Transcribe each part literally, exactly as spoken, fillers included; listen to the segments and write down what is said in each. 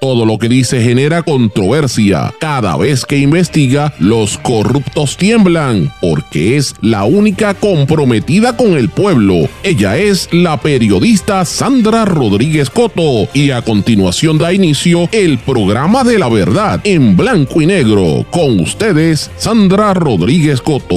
Todo lo que dice genera controversia. Cada vez que investiga, los corruptos tiemblan, porque es la única comprometida con el pueblo. Ella es la periodista Sandra Rodríguez Coto, y a continuación da inicio el programa de la verdad en blanco y negro. Con ustedes, Sandra Rodríguez Coto.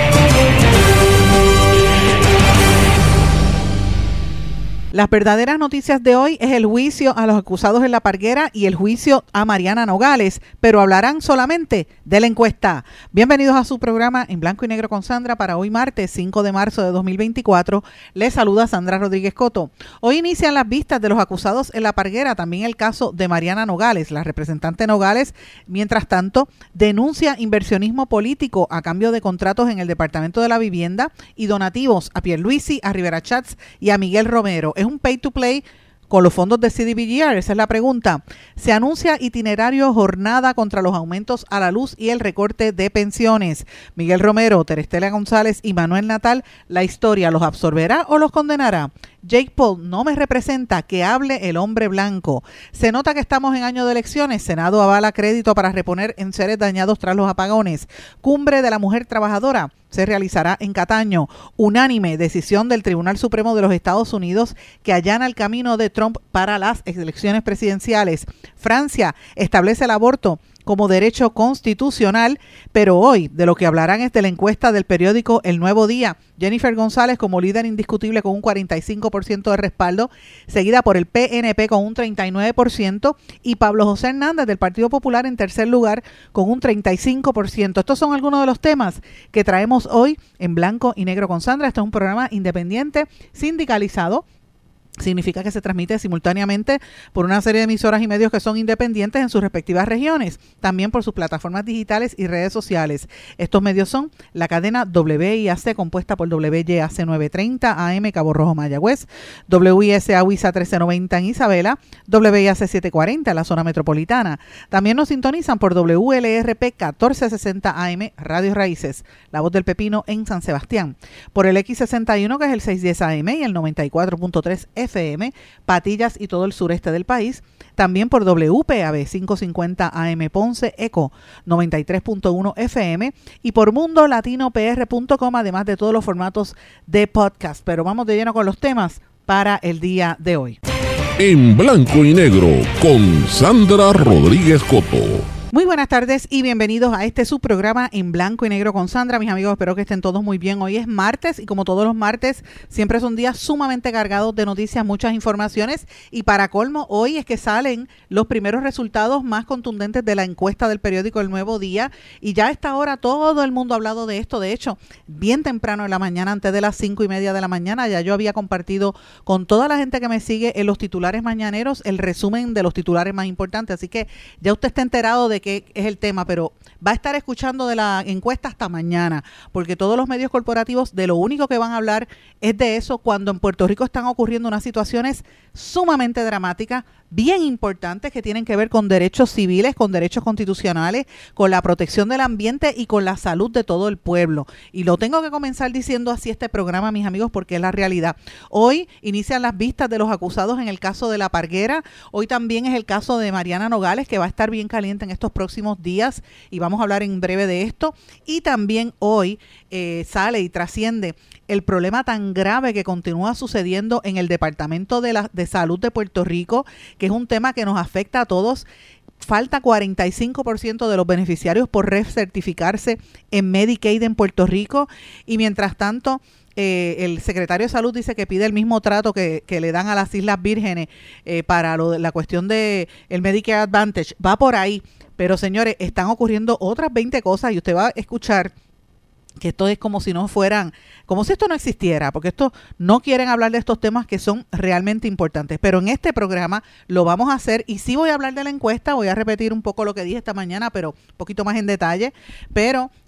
Las verdaderas noticias de hoy es el juicio a los acusados en La Parguera y el juicio a Mariana Nogales, pero hablarán solamente de la encuesta. Bienvenidos a su programa en blanco y negro con Sandra para hoy martes cinco de marzo de dos mil veinticuatro. Les saluda Sandra Rodríguez Coto. Hoy inician las vistas de los acusados en La Parguera, también el caso de Mariana Nogales. La representante Nogales, mientras tanto, denuncia inversionismo político a cambio de contratos en el Departamento de la Vivienda y donativos a Pierluisi, a Rivera Chats y a Miguel Romero. ¿Es un pay to play con los fondos de C D B G R? Esa es la pregunta. Se anuncia itinerario jornada contra los aumentos a la luz y el recorte de pensiones. Miguel Romero, Terestela González y Manuel Natal, ¿la historia los absorberá o los condenará? Jake Paul no me representa, que hable el hombre blanco. Se nota que estamos en año de elecciones. Senado avala crédito para reponer enseres dañados tras los apagones. Cumbre de la Mujer Trabajadora se realizará en Cataño. Unánime decisión del Tribunal Supremo de los Estados Unidos que allana el camino de Trump para las elecciones presidenciales. Francia establece el aborto como derecho constitucional, pero hoy de lo que hablarán es de la encuesta del periódico El Nuevo Día. Jennifer González como líder indiscutible con un cuarenta y cinco por ciento de respaldo, seguida por el P N P con un treinta y nueve por ciento y Pablo José Hernández del Partido Popular en tercer lugar con un treinta y cinco por ciento. Estos son algunos de los temas que traemos hoy en blanco y negro con Sandra. Este es un programa independiente, sindicalizado. Significa que se transmite simultáneamente por una serie de emisoras y medios que son independientes en sus respectivas regiones, también por sus plataformas digitales y redes sociales. Estos medios son la cadena W I A C, compuesta por W Y A C novecientos treinta A M Cabo Rojo Mayagüez, W I S A Huiza trece noventa en Isabela, W I A C setecientos cuarenta en la zona metropolitana. También nos sintonizan por W L R P catorce sesenta A M Radio Raíces, La Voz del Pepino en San Sebastián, por el X sesenta y uno que es el seiscientos diez A M y el noventa y cuatro punto tres F M, Patillas y todo el sureste del país, también por W P A B quinientos cincuenta A M Ponce, Eco noventa y tres punto uno F M y por mundo latino p r punto com, además de todos los formatos de podcast. Pero vamos de lleno con los temas para el día de hoy. En blanco y negro con Sandra Rodríguez Coto. Muy buenas tardes y bienvenidos a este subprograma en blanco y negro con Sandra. Mis amigos, espero que estén todos muy bien. Hoy es martes y como todos los martes siempre son días sumamente cargados de noticias, muchas informaciones, y para colmo hoy es que salen los primeros resultados más contundentes de la encuesta del periódico El Nuevo Día, y ya a esta hora todo el mundo ha hablado de esto. De hecho, bien temprano en la mañana, antes de las cinco y media de la mañana, ya yo había compartido con toda la gente que me sigue en los titulares mañaneros el resumen de los titulares más importantes, así que ya usted está enterado de qué es el tema, pero va a estar escuchando de la encuesta hasta mañana, porque todos los medios corporativos de lo único que van a hablar es de eso, cuando en Puerto Rico están ocurriendo unas situaciones sumamente dramáticas, bien importantes, que tienen que ver con derechos civiles, con derechos constitucionales, con la protección del ambiente y con la salud de todo el pueblo. Y lo tengo que comenzar diciendo así este programa, mis amigos, porque es la realidad. Hoy inician las vistas de los acusados en el caso de La Parguera. Hoy también es el caso de Mariana Nogales, que va a estar bien caliente en estos próximos días, y vamos a hablar en breve de esto. Y también hoy eh, sale y trasciende el problema tan grave que continúa sucediendo en el Departamento de, la, de Salud de Puerto Rico, que es un tema que nos afecta a todos. Falta cuarenta y cinco por ciento de los beneficiarios por recertificarse en Medicaid en Puerto Rico, y mientras tanto eh, el secretario de Salud dice que pide el mismo trato que, que le dan a las Islas Vírgenes eh, para lo de la cuestión de el Medicare Advantage. Va por ahí, pero señores, están ocurriendo otras veinte cosas y usted va a escuchar que esto es como si no fueran, como si esto no existiera, porque esto no quieren hablar de estos temas que son realmente importantes. Pero en este programa lo vamos a hacer, y sí voy a hablar de la encuesta, voy a repetir un poco lo que dije esta mañana, pero un poquito más en detalle. Pero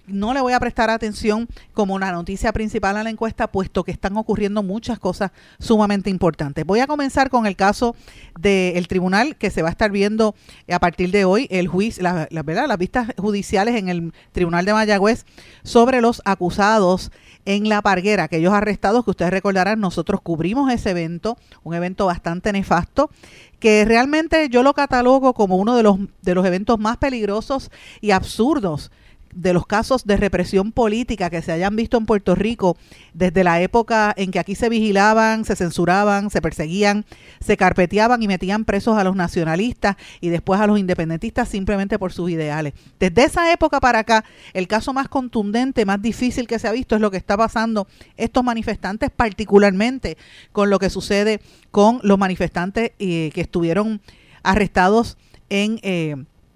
no le voy a prestar atención como una noticia principal a la encuesta, puesto que están ocurriendo muchas cosas sumamente importantes. Voy a comenzar con el caso del tribunal que se va a estar viendo a partir de hoy, el juicio, la, la, ¿verdad? las vistas judiciales en el Tribunal de Mayagüez sobre los acusados en La Parguera, aquellos arrestados que ustedes recordarán, nosotros cubrimos ese evento, un evento bastante nefasto, que realmente yo lo catalogo como uno de los, de los eventos más peligrosos y absurdos de los casos de represión política que se hayan visto en Puerto Rico desde la época en que aquí se vigilaban, se censuraban, se perseguían, se carpeteaban y metían presos a los nacionalistas y después a los independentistas simplemente por sus ideales. Desde esa época para acá, el caso más contundente, más difícil que se ha visto es lo que está pasando estos manifestantes, particularmente con lo que sucede con los manifestantes eh, que estuvieron arrestados en... Eh,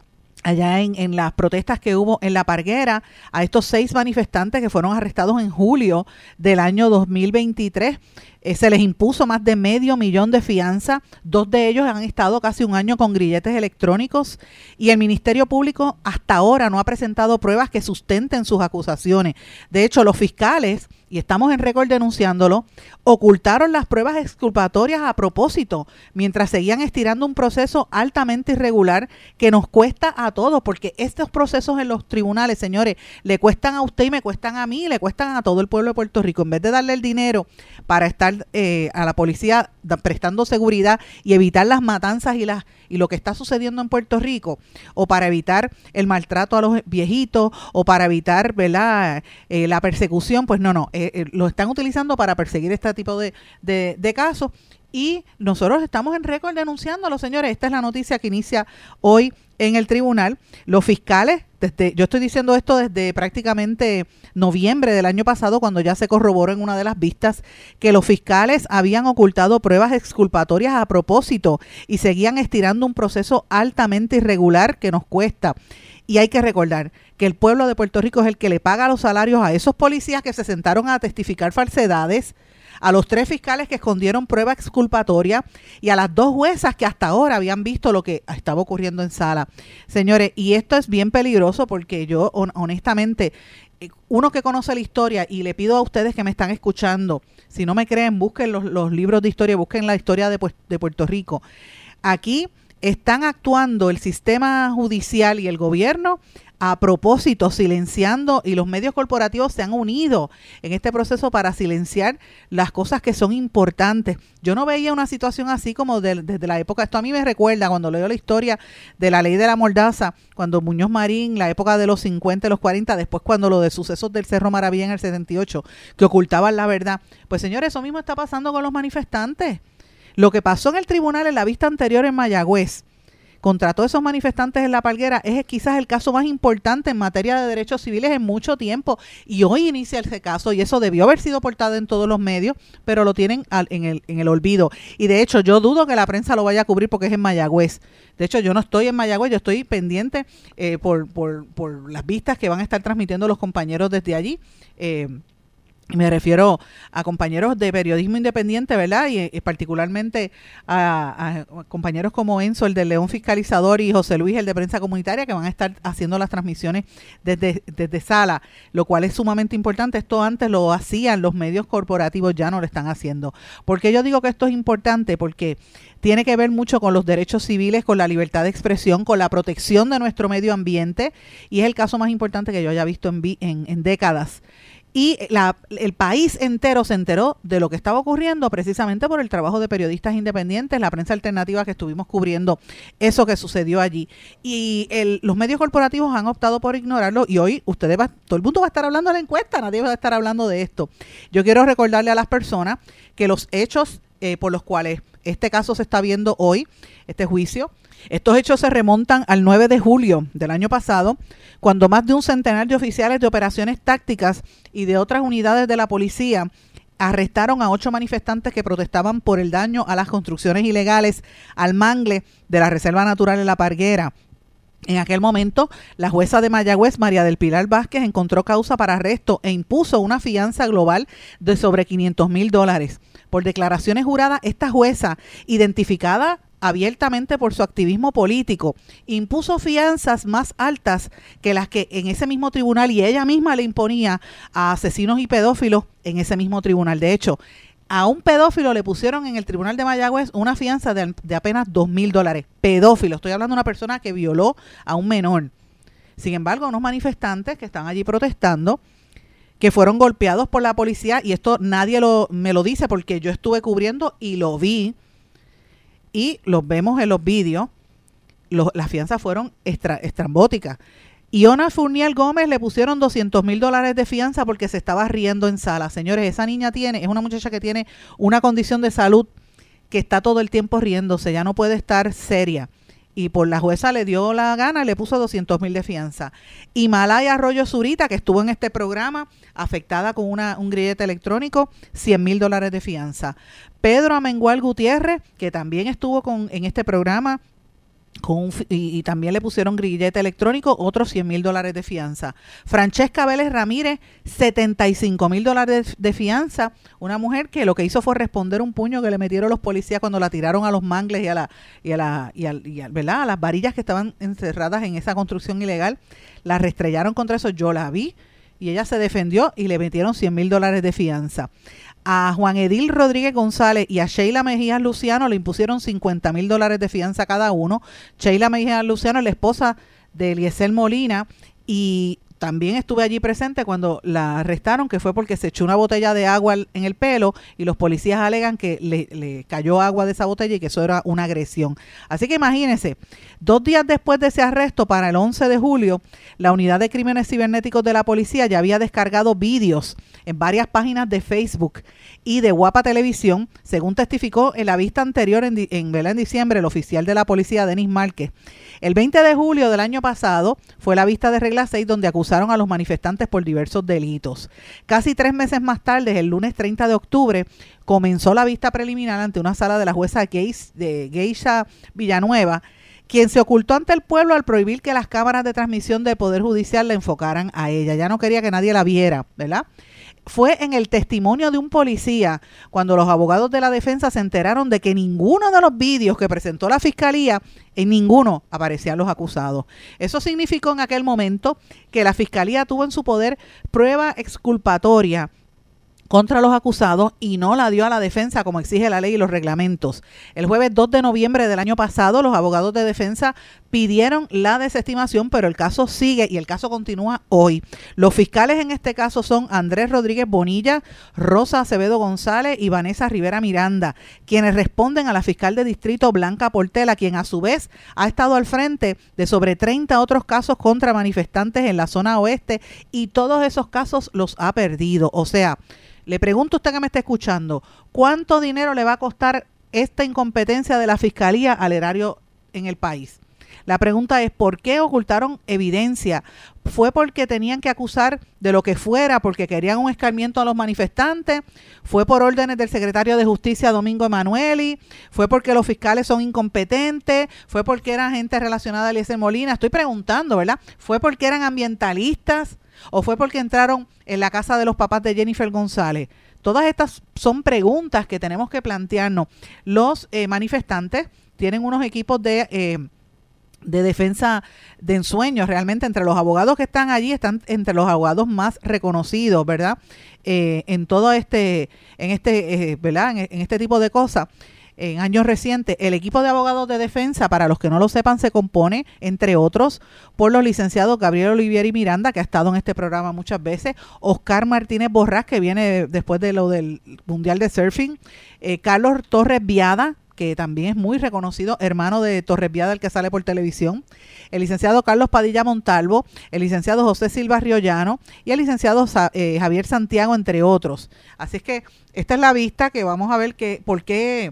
allá en, en las protestas que hubo en La Parguera, a estos seis manifestantes que fueron arrestados en julio del año dos mil veintitrés. Eh, se les impuso más de medio millón de fianza. Dos de ellos han estado casi un año con grilletes electrónicos y el Ministerio Público hasta ahora no ha presentado pruebas que sustenten sus acusaciones. De hecho, los fiscales, y estamos en récord denunciándolo, ocultaron las pruebas exculpatorias a propósito, mientras seguían estirando un proceso altamente irregular que nos cuesta a todos, porque estos procesos en los tribunales, señores, le cuestan a usted y me cuestan a mí, y le cuestan a todo el pueblo de Puerto Rico. En vez de darle el dinero para estar eh, a la policía da, prestando seguridad y evitar las matanzas y las y lo que está sucediendo en Puerto Rico, o para evitar el maltrato a los viejitos, o para evitar, ¿verdad?, eh, la persecución, pues no, no, eh, eh, lo están utilizando para perseguir este tipo de, de, de casos, y nosotros estamos en récord denunciándolo, señores. Esta es la noticia que inicia hoy en el tribunal. Los fiscales, desde, yo estoy diciendo esto desde prácticamente noviembre del año pasado, cuando ya se corroboró en una de las vistas que los fiscales habían ocultado pruebas exculpatorias a propósito y seguían estirando un proceso altamente irregular que nos cuesta. Y hay que recordar que el pueblo de Puerto Rico es el que le paga los salarios a esos policías que se sentaron a testificar falsedades, a los tres fiscales que escondieron prueba exculpatoria y a las dos juezas que hasta ahora habían visto lo que estaba ocurriendo en sala. Señores, y esto es bien peligroso porque yo honestamente, uno que conoce la historia, y le pido a ustedes que me están escuchando, si no me creen, busquen los, los libros de historia, busquen la historia de, de Puerto Rico. Aquí están actuando el sistema judicial y el gobierno a propósito, silenciando, y los medios corporativos se han unido en este proceso para silenciar las cosas que son importantes. Yo no veía una situación así como de, desde la época, esto a mí me recuerda cuando leo la historia de la ley de la mordaza, cuando Muñoz Marín, la época de los cincuenta y los cuarenta, después cuando lo de sucesos del Cerro Maravilla en el setenta y ocho, que ocultaban la verdad. Pues señores, eso mismo está pasando con los manifestantes. Lo que pasó en el tribunal en la vista anterior en Mayagüez contra todos esos manifestantes en La Parguera es quizás el caso más importante en materia de derechos civiles en mucho tiempo, y hoy inicia ese caso, y eso debió haber sido portado en todos los medios, pero lo tienen al, en, el, en el olvido, y de hecho yo dudo que la prensa lo vaya a cubrir porque es en Mayagüez. De hecho yo no estoy en Mayagüez, yo estoy pendiente eh, por, por, por las vistas que van a estar transmitiendo los compañeros desde allí. eh, Me refiero a compañeros de periodismo independiente, ¿verdad? Y, y particularmente a, a compañeros como Enzo, el del León Fiscalizador, y José Luis, el de Prensa Comunitaria, que van a estar haciendo las transmisiones desde, desde sala, lo cual es sumamente importante. Esto antes lo hacían los medios corporativos, ya no lo están haciendo. ¿Por qué yo digo que esto es importante? Porque tiene que ver mucho con los derechos civiles, con la libertad de expresión, con la protección de nuestro medio ambiente, y es el caso más importante que yo haya visto en, en, en décadas. Y la, el país entero se enteró de lo que estaba ocurriendo precisamente por el trabajo de periodistas independientes, la prensa alternativa que estuvimos cubriendo eso que sucedió allí. Y el, los medios corporativos han optado por ignorarlo, y hoy ustedes va, todo el mundo va a estar hablando de la encuesta, nadie va a estar hablando de esto. Yo quiero recordarle a las personas que los hechos eh, por los cuales este caso se está viendo hoy, este juicio, estos hechos se remontan al nueve de julio del año pasado, cuando más de un centenar de oficiales de operaciones tácticas y de otras unidades de la policía arrestaron a ocho manifestantes que protestaban por el daño a las construcciones ilegales al mangle de la Reserva Natural de La Parguera. En aquel momento, la jueza de Mayagüez, María del Pilar Vázquez, encontró causa para arresto e impuso una fianza global de sobre quinientos mil dólares. Por declaraciones juradas, esta jueza, identificada abiertamente por su activismo político, impuso fianzas más altas que las que en ese mismo tribunal y ella misma le imponía a asesinos y pedófilos en ese mismo tribunal. De hecho, a un pedófilo le pusieron en el tribunal de Mayagüez una fianza de, de apenas dos mil dólares. Pedófilo, estoy hablando de una persona que violó a un menor. Sin embargo, unos manifestantes que están allí protestando, que fueron golpeados por la policía, y esto nadie lo, me lo dice porque yo estuve cubriendo y lo vi, y los vemos en los vídeos, los, las fianzas fueron extra, estrambóticas. Iona Fournier Gómez le pusieron doscientos mil dólares de fianza porque se estaba riendo en sala. Señores, esa niña tiene, es una muchacha que tiene una condición de salud que está todo el tiempo riéndose, ya no puede estar seria. Y por la jueza le dio la gana y le puso doscientos mil de fianza. Himalaya Arroyo Zurita, que estuvo en este programa, afectada con una, un grillete electrónico, cien mil dólares de fianza. Pedro Amengual Gutiérrez, que también estuvo con, en este programa, con un, y, y también le pusieron grillete electrónico, otros cien mil dólares de fianza. Francesca Vélez Ramírez, setenta y cinco mil dólares de, de fianza, una mujer que lo que hizo fue responder un puño que le metieron los policías cuando la tiraron a los mangles y a la y a la y a, y a, ¿verdad? a las varillas que estaban encerradas en esa construcción ilegal, la restrellaron contra eso. Yo la vi y ella se defendió y le metieron cien mil dólares de fianza. A Juan Edil Rodríguez González y a Sheila Mejías Luciano le impusieron cincuenta mil dólares de fianza cada uno. Sheila Mejías Luciano es la esposa de Eliezer Molina, y también estuve allí presente cuando la arrestaron, que fue porque se echó una botella de agua en el pelo y los policías alegan que le, le cayó agua de esa botella y que eso era una agresión. Así que imagínense, dos días después de ese arresto, para el once de julio, la Unidad de Crímenes Cibernéticos de la Policía ya había descargado vídeos en varias páginas de Facebook y de Guapa Televisión, según testificó en la vista anterior en, en, en diciembre el oficial de la policía, Denis Márquez. El veinte de julio del año pasado fue la vista de regla seis, donde acusaron a los manifestantes por diversos delitos. Casi tres meses más tarde, el lunes treinta de octubre, comenzó la vista preliminar ante una sala de la jueza Geis, de Geisha Villanueva, quien se ocultó ante el pueblo al prohibir que las cámaras de transmisión del Poder Judicial la enfocaran a ella. Ya no quería que nadie la viera, ¿verdad? Fue en el testimonio de un policía cuando los abogados de la defensa se enteraron de que ninguno de los vídeos que presentó la fiscalía, en ninguno aparecían los acusados. Eso significó en aquel momento que la fiscalía tuvo en su poder prueba exculpatoria contra los acusados y no la dio a la defensa como exige la ley y los reglamentos. El jueves dos de noviembre del año pasado, los abogados de defensa pidieron la desestimación, pero el caso sigue y el caso continúa hoy. Los fiscales en este caso son Andrés Rodríguez Bonilla, Rosa Acevedo González y Vanessa Rivera Miranda, quienes responden a la fiscal de distrito Blanca Portela, quien a su vez ha estado al frente de sobre treinta otros casos contra manifestantes en la zona oeste, y todos esos casos los ha perdido. O sea, le pregunto a usted que me está escuchando, ¿cuánto dinero le va a costar esta incompetencia de la fiscalía al erario en el país? La pregunta es, ¿por qué ocultaron evidencia? ¿Fue porque tenían que acusar de lo que fuera, porque querían un escarmiento a los manifestantes? ¿Fue por órdenes del secretario de Justicia, Domingo Emanueli? ¿Fue porque los fiscales son incompetentes? ¿Fue porque eran gente relacionada a Eliezer Molina? Estoy preguntando, ¿verdad? ¿Fue porque eran ambientalistas? ¿O fue porque entraron en la casa de los papás de Jennifer González? Todas estas son preguntas que tenemos que plantearnos. Los eh, manifestantes tienen unos equipos de... Eh, de defensa de ensueños, realmente entre los abogados que están allí, están entre los abogados más reconocidos, ¿verdad? Eh, en todo este, en este, eh, ¿verdad? En, en este tipo de cosas. En años recientes, el equipo de abogados de defensa, para los que no lo sepan, se compone, entre otros, por los licenciados Gabriel Olivieri Miranda, que ha estado en este programa muchas veces, Oscar Martínez Borrás, que viene después de lo del Mundial de Surfing, eh, Carlos Torres Viada, que también es muy reconocido, hermano de Torres Viada, el que sale por televisión, el licenciado Carlos Padilla Montalvo, el licenciado José Silva Riollano y el licenciado eh, Javier Santiago, entre otros. Así es que esta es la vista que vamos a ver que por qué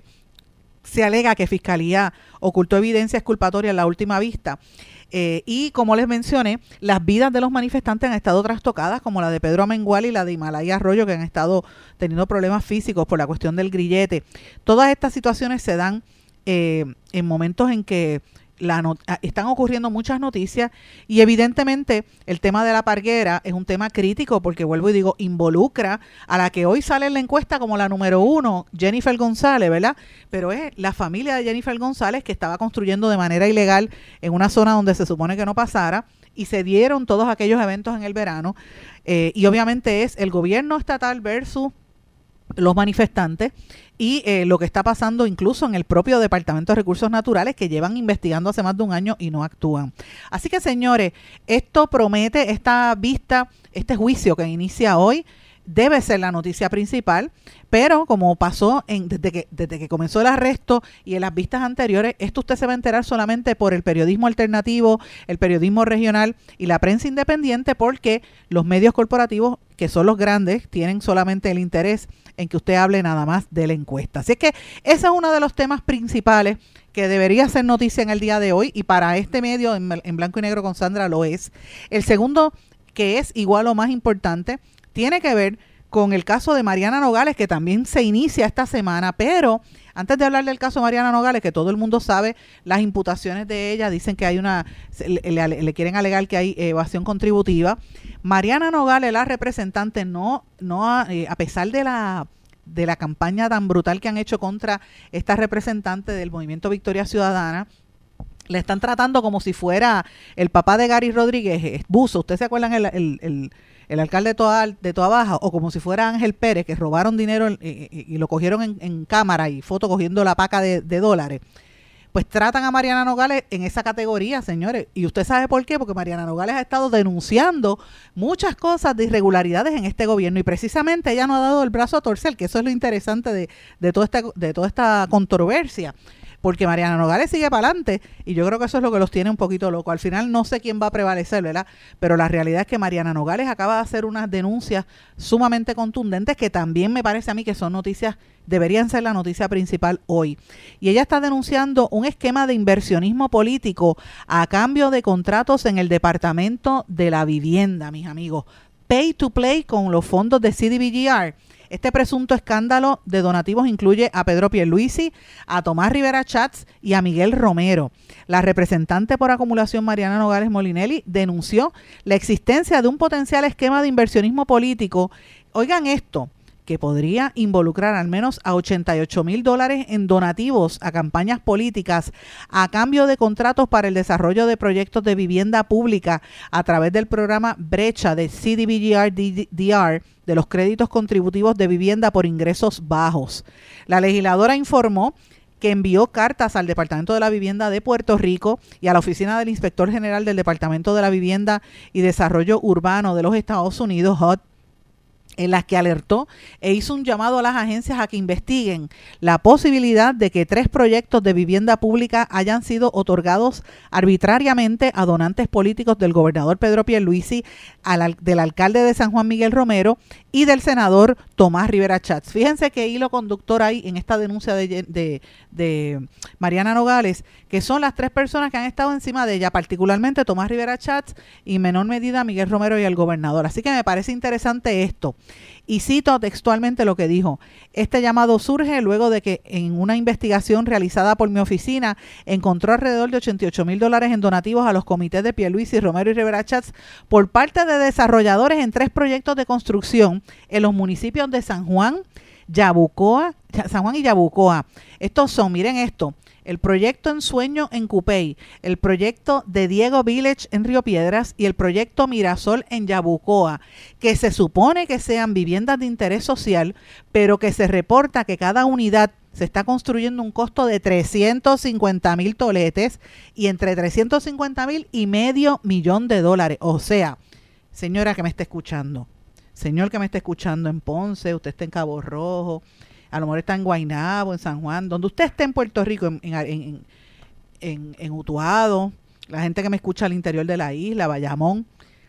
se alega que Fiscalía ocultó evidencia exculpatoria en la última vista. Eh, y como les mencioné, las vidas de los manifestantes han estado trastocadas, como la de Pedro Amengual y la de Himalaya Arroyo, que han estado teniendo problemas físicos por la cuestión del grillete. Todas estas situaciones se dan eh, en momentos en que la not- están ocurriendo muchas noticias y evidentemente el tema de la parguera es un tema crítico porque, vuelvo y digo, involucra a la que hoy sale en la encuesta como la número uno, Jennifer González, ¿verdad? Pero es la familia de Jennifer González que estaba construyendo de manera ilegal en una zona donde se supone que no pasara, y se dieron todos aquellos eventos en el verano, eh, y obviamente es el gobierno estatal versus los manifestantes y eh, lo que está pasando incluso en el propio Departamento de Recursos Naturales, que llevan investigando hace más de un año y no actúan. Así que, señores, esto promete, esta vista, este juicio que inicia hoy, debe ser la noticia principal, pero como pasó en, desde que desde que comenzó el arresto y en las vistas anteriores, esto usted se va a enterar solamente por el periodismo alternativo, el periodismo regional y la prensa independiente, porque los medios corporativos, que son los grandes, tienen solamente el interés en que usted hable nada más de la encuesta. Así que ese es uno de los temas principales que debería ser noticia en el día de hoy, y para este medio en, en blanco y negro con Sandra lo es. El segundo, que es igual o más importante, tiene que ver con el caso de Mariana Nogales, que también se inicia esta semana, pero antes de hablar del caso de Mariana Nogales, que todo el mundo sabe las imputaciones de ella, dicen que hay una, le, le, le quieren alegar que hay evasión contributiva. Mariana Nogales, la representante, no, no eh, a pesar de la de la campaña tan brutal que han hecho contra esta representante del Movimiento Victoria Ciudadana, le están tratando como si fuera el papá de Gary Rodríguez, Buzo. ¿Ustedes se acuerdan el, el, el, el alcalde de Toa, de Toa Baja? O como si fuera Ángel Pérez, que robaron dinero y, y, y lo cogieron en, en cámara y foto cogiendo la paca de, de dólares. Pues tratan a Mariana Nogales en esa categoría, señores. Y usted sabe por qué, porque Mariana Nogales ha estado denunciando muchas cosas de irregularidades en este gobierno, y precisamente ella no ha dado el brazo a torcer, que eso es lo interesante de, de, todo este, de toda esta controversia. Porque Mariana Nogales sigue para adelante, y yo creo que eso es lo que los tiene un poquito locos. Al final no sé quién va a prevalecer, ¿verdad? Pero la realidad es que Mariana Nogales acaba de hacer unas denuncias sumamente contundentes que también me parece a mí que son noticias, deberían ser la noticia principal hoy. Y ella está denunciando un esquema de inversionismo político a cambio de contratos en el Departamento de la Vivienda, mis amigos. Pay to play con los fondos de C D B G R. Este presunto escándalo de donativos incluye a Pedro Pierluisi, a Tomás Rivera Chats y a Miguel Romero. La representante por acumulación Mariana Nogales Molinelli denunció la existencia de un potencial esquema de inversionismo político. Oigan esto, que podría involucrar al menos a ochenta y ocho mil dólares en donativos a campañas políticas a cambio de contratos para el desarrollo de proyectos de vivienda pública a través del programa Brecha de C D B G R D R, de los créditos contributivos de vivienda por ingresos bajos. La legisladora informó que envió cartas al Departamento de la Vivienda de Puerto Rico y a la Oficina del Inspector General del Departamento de la Vivienda y Desarrollo Urbano de los Estados Unidos, H U D, en las que alertó e hizo un llamado a las agencias a que investiguen la posibilidad de que tres proyectos de vivienda pública hayan sido otorgados arbitrariamente a donantes políticos del gobernador Pedro Pierluisi, al, del alcalde de San Juan Miguel Romero y del senador Tomás Rivera Chats. Fíjense qué hilo conductor hay en esta denuncia de, de, de Mariana Nogales, que son las tres personas que han estado encima de ella, particularmente Tomás Rivera Chats y en menor medida Miguel Romero y el gobernador. Así que me parece interesante esto. Y cito textualmente lo que dijo: este llamado surge luego de que en una investigación realizada por mi oficina encontró alrededor de ochenta y ocho mil dólares en donativos a los comités de Pierluisi, Romero y Rivera Chats por parte de desarrolladores en tres proyectos de construcción en los municipios de San Juan, Yabucoa, San Juan y Yabucoa. Estos son, miren esto: el proyecto Ensueño en Cupey, el proyecto de Diego Village en Río Piedras y el proyecto Mirasol en Yabucoa, que se supone que sean viviendas de interés social, pero que se reporta que cada unidad se está construyendo un costo de trescientos cincuenta mil toletes y entre trescientos cincuenta mil y medio millón de dólares. O sea, señora que me está escuchando, señor que me está escuchando en Ponce, usted está en Cabo Rojo, a lo mejor está en Guaynabo, en San Juan, donde usted esté en Puerto Rico, en, en, en, en, en Utuado, la gente que me escucha al interior de la isla, Bayamón.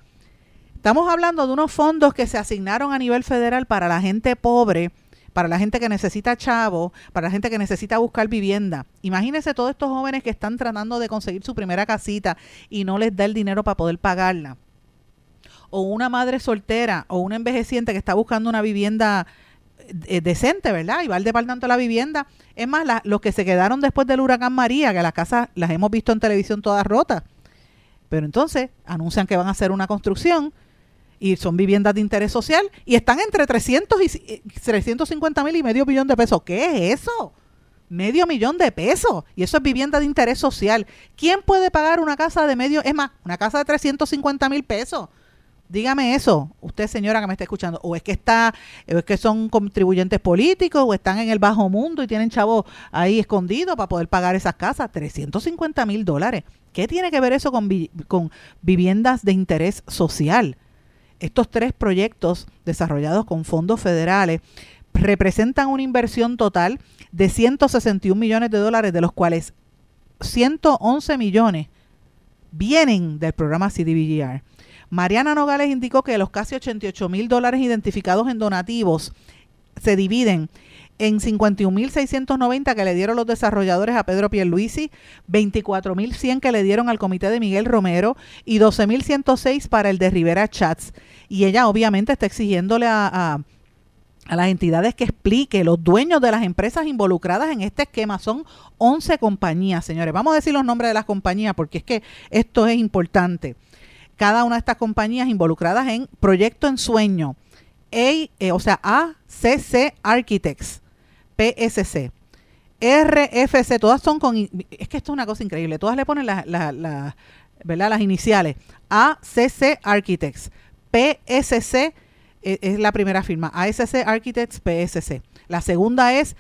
Estamos hablando de unos fondos que se asignaron a nivel federal para la gente pobre, para la gente que necesita chavo, para la gente que necesita buscar vivienda. Imagínense todos estos jóvenes que están tratando de conseguir su primera casita y no les da el dinero para poder pagarla. O una madre soltera o una envejeciente que está buscando una vivienda eh, decente, ¿verdad? Y va al Departamento de la Vivienda. Es más, la, los que se quedaron después del huracán María, que las casas las hemos visto en televisión todas rotas, pero entonces anuncian que van a hacer una construcción y son viviendas de interés social y están entre trescientos y trescientos cincuenta mil y medio millón de pesos. ¿Qué es eso? Medio millón de pesos. Y eso es vivienda de interés social. ¿Quién puede pagar una casa de medio? Es más, una casa de trescientos cincuenta mil pesos. Dígame eso, usted señora que me está escuchando, o es que está, o es que son contribuyentes políticos, o están en el bajo mundo y tienen chavos ahí escondidos para poder pagar esas casas, trescientos cincuenta mil dólares. ¿Qué tiene que ver eso con, vi, con viviendas de interés social? Estos tres proyectos desarrollados con fondos federales representan una inversión total de ciento sesenta y un millones de dólares, de los cuales ciento once millones vienen del programa C D B G R. Mariana Nogales indicó que los casi ochenta y ocho mil dólares identificados en donativos se dividen en cincuenta y un mil seiscientos noventa que le dieron los desarrolladores a Pedro Pierluisi, veinticuatro mil cien que le dieron al comité de Miguel Romero y doce mil ciento seis para el de Rivera Chats. Y ella obviamente está exigiéndole a, a, a las entidades que explique, los dueños de las empresas involucradas en este esquema. Son once compañías, señores. Vamos a decir los nombres de las compañías porque es que esto es importante. Cada una de estas compañías involucradas en Proyecto Ensueño, A, eh, o sea, A C C Architects, P S C, R F C, todas son con, es que esto es una cosa increíble, todas le ponen la, la, la, ¿verdad? Las iniciales, A C C Architects, P S C eh, es la primera firma, A S C Architects, P S C. La segunda es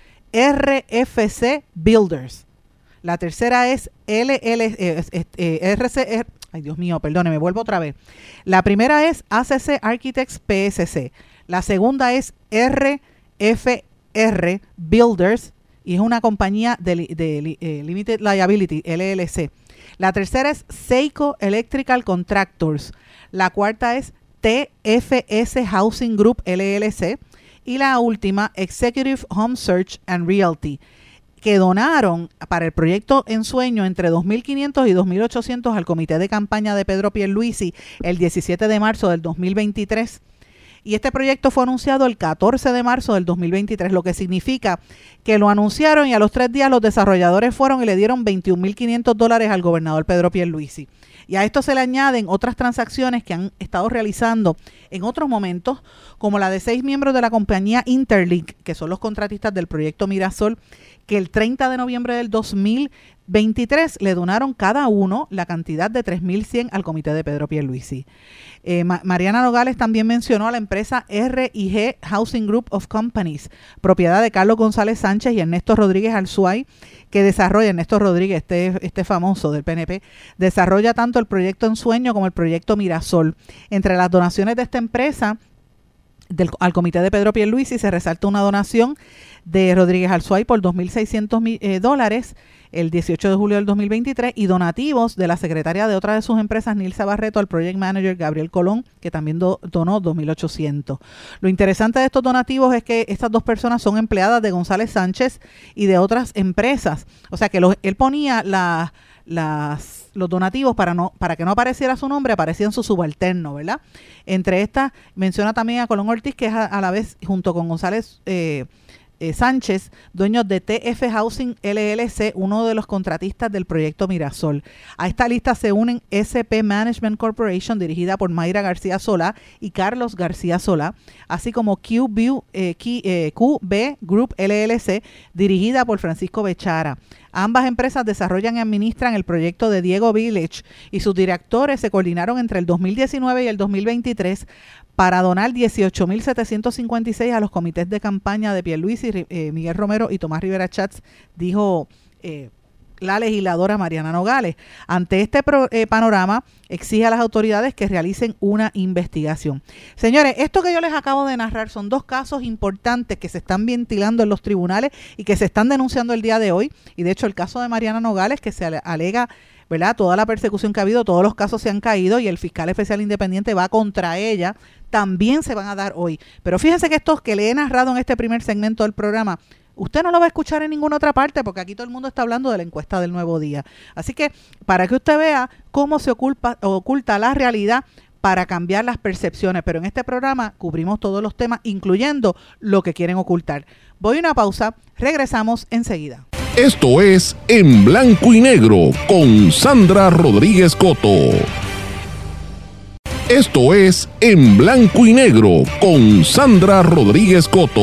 R F C Builders. La tercera es L L, eh, eh, R C, eh, ay Dios mío, perdóneme, vuelvo otra vez. La primera es A C C Architects P S C. La segunda es R F R Builders y es una compañía de, de eh, Limited Liability, L L C. La tercera es Seiko Electrical Contractors. La cuarta es T F S Housing Group, L L C. Y la última, Executive Home Search and Realty, que donaron para el proyecto Ensueño entre dos mil quinientos y dos mil ochocientos al comité de campaña de Pedro Pierluisi el diecisiete de marzo del dos mil veintitrés. Y este proyecto fue anunciado el catorce de marzo del dos mil veintitrés, lo que significa que lo anunciaron y a los tres días los desarrolladores fueron y le dieron veintiún mil quinientos dólares al gobernador Pedro Pierluisi. Y a esto se le añaden otras transacciones que han estado realizando en otros momentos, como la de seis miembros de la compañía Interlink, que son los contratistas del proyecto Mirasol, que el treinta de noviembre del dos mil veintitrés le donaron cada uno la cantidad de tres mil cien al comité de Pedro Pierluisi. Eh, Ma- Mariana Nogales también mencionó a la empresa R y G Housing Group of Companies, propiedad de Carlos González Sánchez y Ernesto Rodríguez Alzuay, que desarrolla, Ernesto Rodríguez, este, este famoso del P N P, desarrolla tanto el proyecto Ensueño como el proyecto Mirasol. Entre las donaciones de esta empresa Del, al comité de Pedro Pierluisi se resalta una donación de Rodríguez Alzuay por dos mil seiscientos eh, dólares el dieciocho de julio del dos mil veintitrés y donativos de la secretaria de otra de sus empresas, Nilsa Barreto, al project manager Gabriel Colón, que también do, donó dos mil ochocientos. Lo interesante de estos donativos es que estas dos personas son empleadas de González Sánchez y de otras empresas. O sea que los, él ponía la, las, los donativos para no para que no apareciera su nombre, aparecían su subalterno, ¿verdad? Entre estas menciona también a Colón Ortiz, que es a, a la vez, junto con González eh, eh, Sánchez, dueños de T F Housing L L C, uno de los contratistas del proyecto Mirasol. A esta lista se unen S P Management Corporation, dirigida por Mayra García Solá y Carlos García Solá, así como Q B, eh, Q B Group L L C, dirigida por Francisco Bechara. Ambas empresas desarrollan y administran el proyecto de Diego Village y sus directores se coordinaron entre el dos mil diecinueve y el dos mil veintitrés para donar dieciocho mil setecientos cincuenta y seis a los comités de campaña de Pierluisi, eh, Miguel Romero y Tomás Rivera Chats, dijo eh, la legisladora Mariana Nogales. Ante este pro, eh, panorama, exige a las autoridades que realicen una investigación. Señores, esto que yo les acabo de narrar son dos casos importantes que se están ventilando en los tribunales y que se están denunciando el día de hoy. Y de hecho el caso de Mariana Nogales, que se alega, ¿verdad?, toda la persecución que ha habido, todos los casos se han caído y el fiscal especial independiente va contra ella, también se van a dar hoy. Pero fíjense que estos que le he narrado en este primer segmento del programa, usted no lo va a escuchar en ninguna otra parte porque aquí todo el mundo está hablando de la encuesta del Nuevo Día. Así que para que usted vea cómo se oculta, oculta la realidad para cambiar las percepciones, pero en este programa cubrimos todos los temas, incluyendo lo que quieren ocultar. Voy a una pausa, regresamos enseguida. Esto es En Blanco y Negro con Sandra Rodríguez Coto. Esto es En Blanco y Negro con Sandra Rodríguez Coto.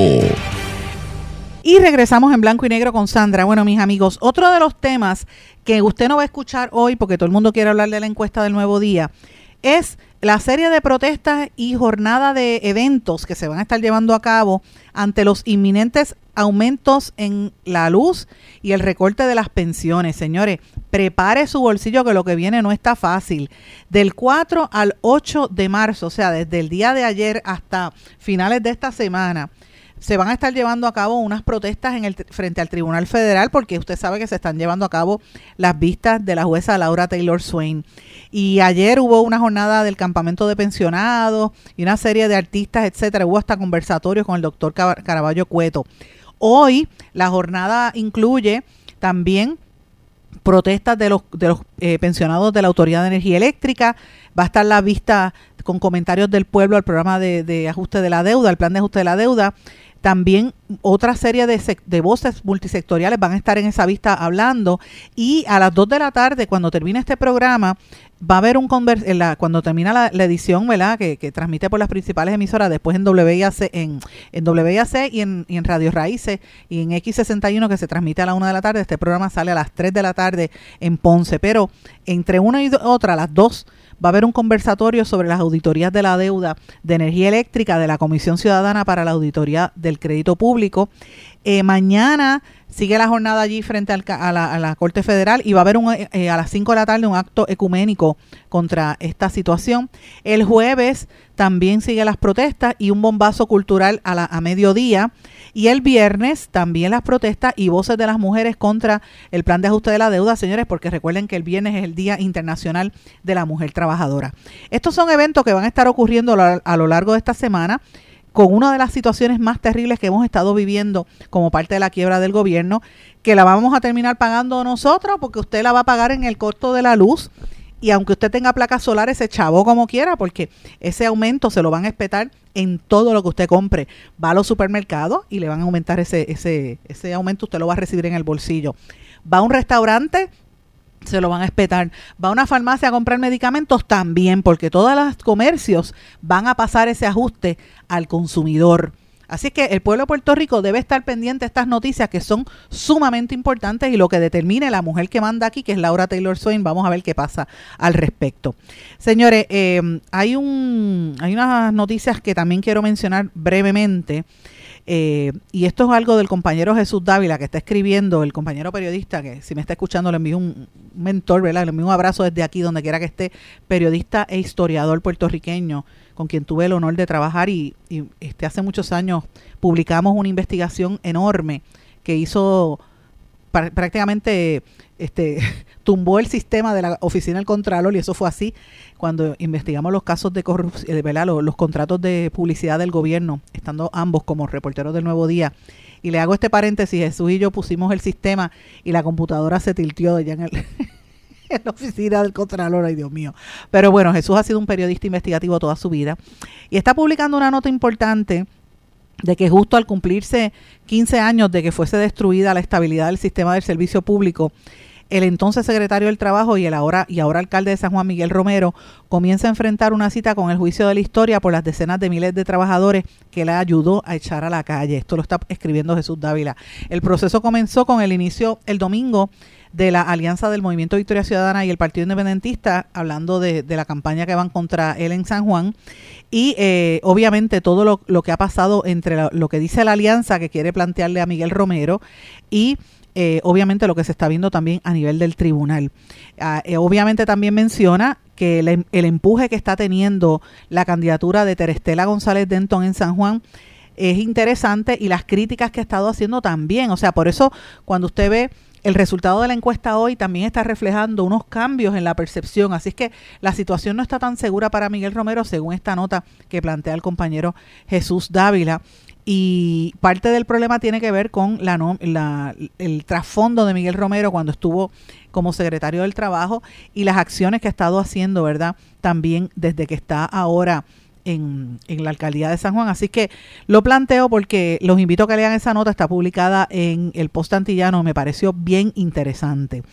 Y regresamos en Blanco y Negro con Sandra. Bueno, mis amigos, otro de los temas que usted no va a escuchar hoy, porque todo el mundo quiere hablar de la encuesta del Nuevo Día, es la serie de protestas y jornada de eventos que se van a estar llevando a cabo ante los inminentes aumentos en la luz y el recorte de las pensiones. Señores, prepare su bolsillo que lo que viene no está fácil. Del cuatro al ocho de marzo, o sea, desde el día de ayer hasta finales de esta semana, se van a estar llevando a cabo unas protestas en el frente al Tribunal Federal, porque usted sabe que se están llevando a cabo las vistas de la jueza Laura Taylor Swain. Y ayer hubo una jornada del campamento de pensionados y una serie de artistas, etcétera. Hubo hasta conversatorios con el doctor Caraballo Cueto. Hoy la jornada incluye también protestas de los, de los eh, pensionados de la Autoridad de Energía Eléctrica. Va a estar la vista con comentarios del pueblo al programa de, de ajuste de la deuda, el plan de ajuste de la deuda. También otra serie de, sec- de voces multisectoriales van a estar en esa vista hablando, y a las dos de la tarde, cuando termine este programa, va a haber un conver- en la, cuando termina la, la edición, ¿verdad?, que, que transmite por las principales emisoras, después en W I A C, en, en W I A C y en, y en Radio Raíces y en X sesenta y uno, que se transmite a la una de la tarde. Este programa sale a las tres de la tarde en Ponce, pero entre una y otra, a las dos, va a haber un conversatorio sobre las auditorías de la deuda de energía eléctrica de la Comisión Ciudadana para la Auditoría del Crédito Público. Eh, mañana sigue la jornada allí frente al, a, la, a la Corte Federal, y va a haber un, eh, a las cinco de la tarde un acto ecuménico contra esta situación. El jueves también sigue las protestas y un bombazo cultural a, la, a mediodía. Y el viernes también las protestas y voces de las mujeres contra el plan de ajuste de la deuda, señores, porque recuerden que el viernes es el Día Internacional de la Mujer Trabajadora. Estos son eventos que van a estar ocurriendo a, a lo largo de esta semana, con una de las situaciones más terribles que hemos estado viviendo como parte de la quiebra del gobierno, que la vamos a terminar pagando nosotros, porque usted la va a pagar en el costo de la luz. Y aunque usted tenga placas solares, se chavó como quiera, porque ese aumento se lo van a espetar en todo lo que usted compre. Va a los supermercados y le van a aumentar ese, ese, ese aumento, usted lo va a recibir en el bolsillo. Va a un restaurante, se lo van a espetar. Va a una farmacia a comprar medicamentos también, porque todos los comercios van a pasar ese ajuste al consumidor. Así que el pueblo de Puerto Rico debe estar pendiente de estas noticias, que son sumamente importantes, y lo que determine la mujer que manda aquí, que es Laura Taylor Swain. Vamos a ver qué pasa al respecto. Señores, eh, hay un hay unas noticias que también quiero mencionar brevemente. Eh, y esto es algo del compañero Jesús Dávila, que está escribiendo, el compañero periodista, que si me está escuchando le envío un mentor, ¿verdad? Le envío un abrazo desde aquí, donde quiera que esté, periodista e historiador puertorriqueño, con quien tuve el honor de trabajar, y, y este hace muchos años publicamos una investigación enorme que hizo pr- prácticamente este tumbó el sistema de la Oficina del Contralor, y eso fue así cuando investigamos los casos de corrupción, ¿verdad? Los, los contratos de publicidad del gobierno, estando ambos como reporteros del Nuevo Día. Y le hago este paréntesis: Jesús y yo pusimos el sistema y la computadora se tiltió ya en, el, en la Oficina del Contralor. Ay, Dios mío. Pero bueno, Jesús ha sido un periodista investigativo toda su vida y está publicando una nota importante de que justo al cumplirse quince años de que fuese destruida la estabilidad del sistema del servicio público, el entonces secretario del Trabajo y el ahora y ahora alcalde de San Juan, Miguel Romero, comienza a enfrentar una cita con el juicio de la historia por las decenas de miles de trabajadores que le ayudó a echar a la calle. Esto lo está escribiendo Jesús Dávila. El proceso comenzó con el inicio el domingo de la alianza del Movimiento Victoria Ciudadana y el Partido Independentista, hablando de, de la campaña que van contra él en San Juan. Y eh, obviamente todo lo, lo que ha pasado entre la, lo que dice la alianza que quiere plantearle a Miguel Romero y Eh, obviamente lo que se está viendo también a nivel del tribunal. Uh, eh, obviamente también menciona que el, el empuje que está teniendo la candidatura de Terestela González Denton en San Juan es interesante, y las críticas que ha estado haciendo también. O sea, por eso cuando usted ve el resultado de la encuesta hoy, también está reflejando unos cambios en la percepción. Así es que la situación no está tan segura para Miguel Romero, según esta nota que plantea el compañero Jesús Dávila. Y parte del problema tiene que ver con la, la, el trasfondo de Miguel Romero cuando estuvo como secretario del Trabajo y las acciones que ha estado haciendo, ¿verdad? También desde que está ahora en, en la alcaldía de San Juan. Así que lo planteo porque los invito a que lean esa nota, está publicada en el Post Antillano, me pareció bien interesante.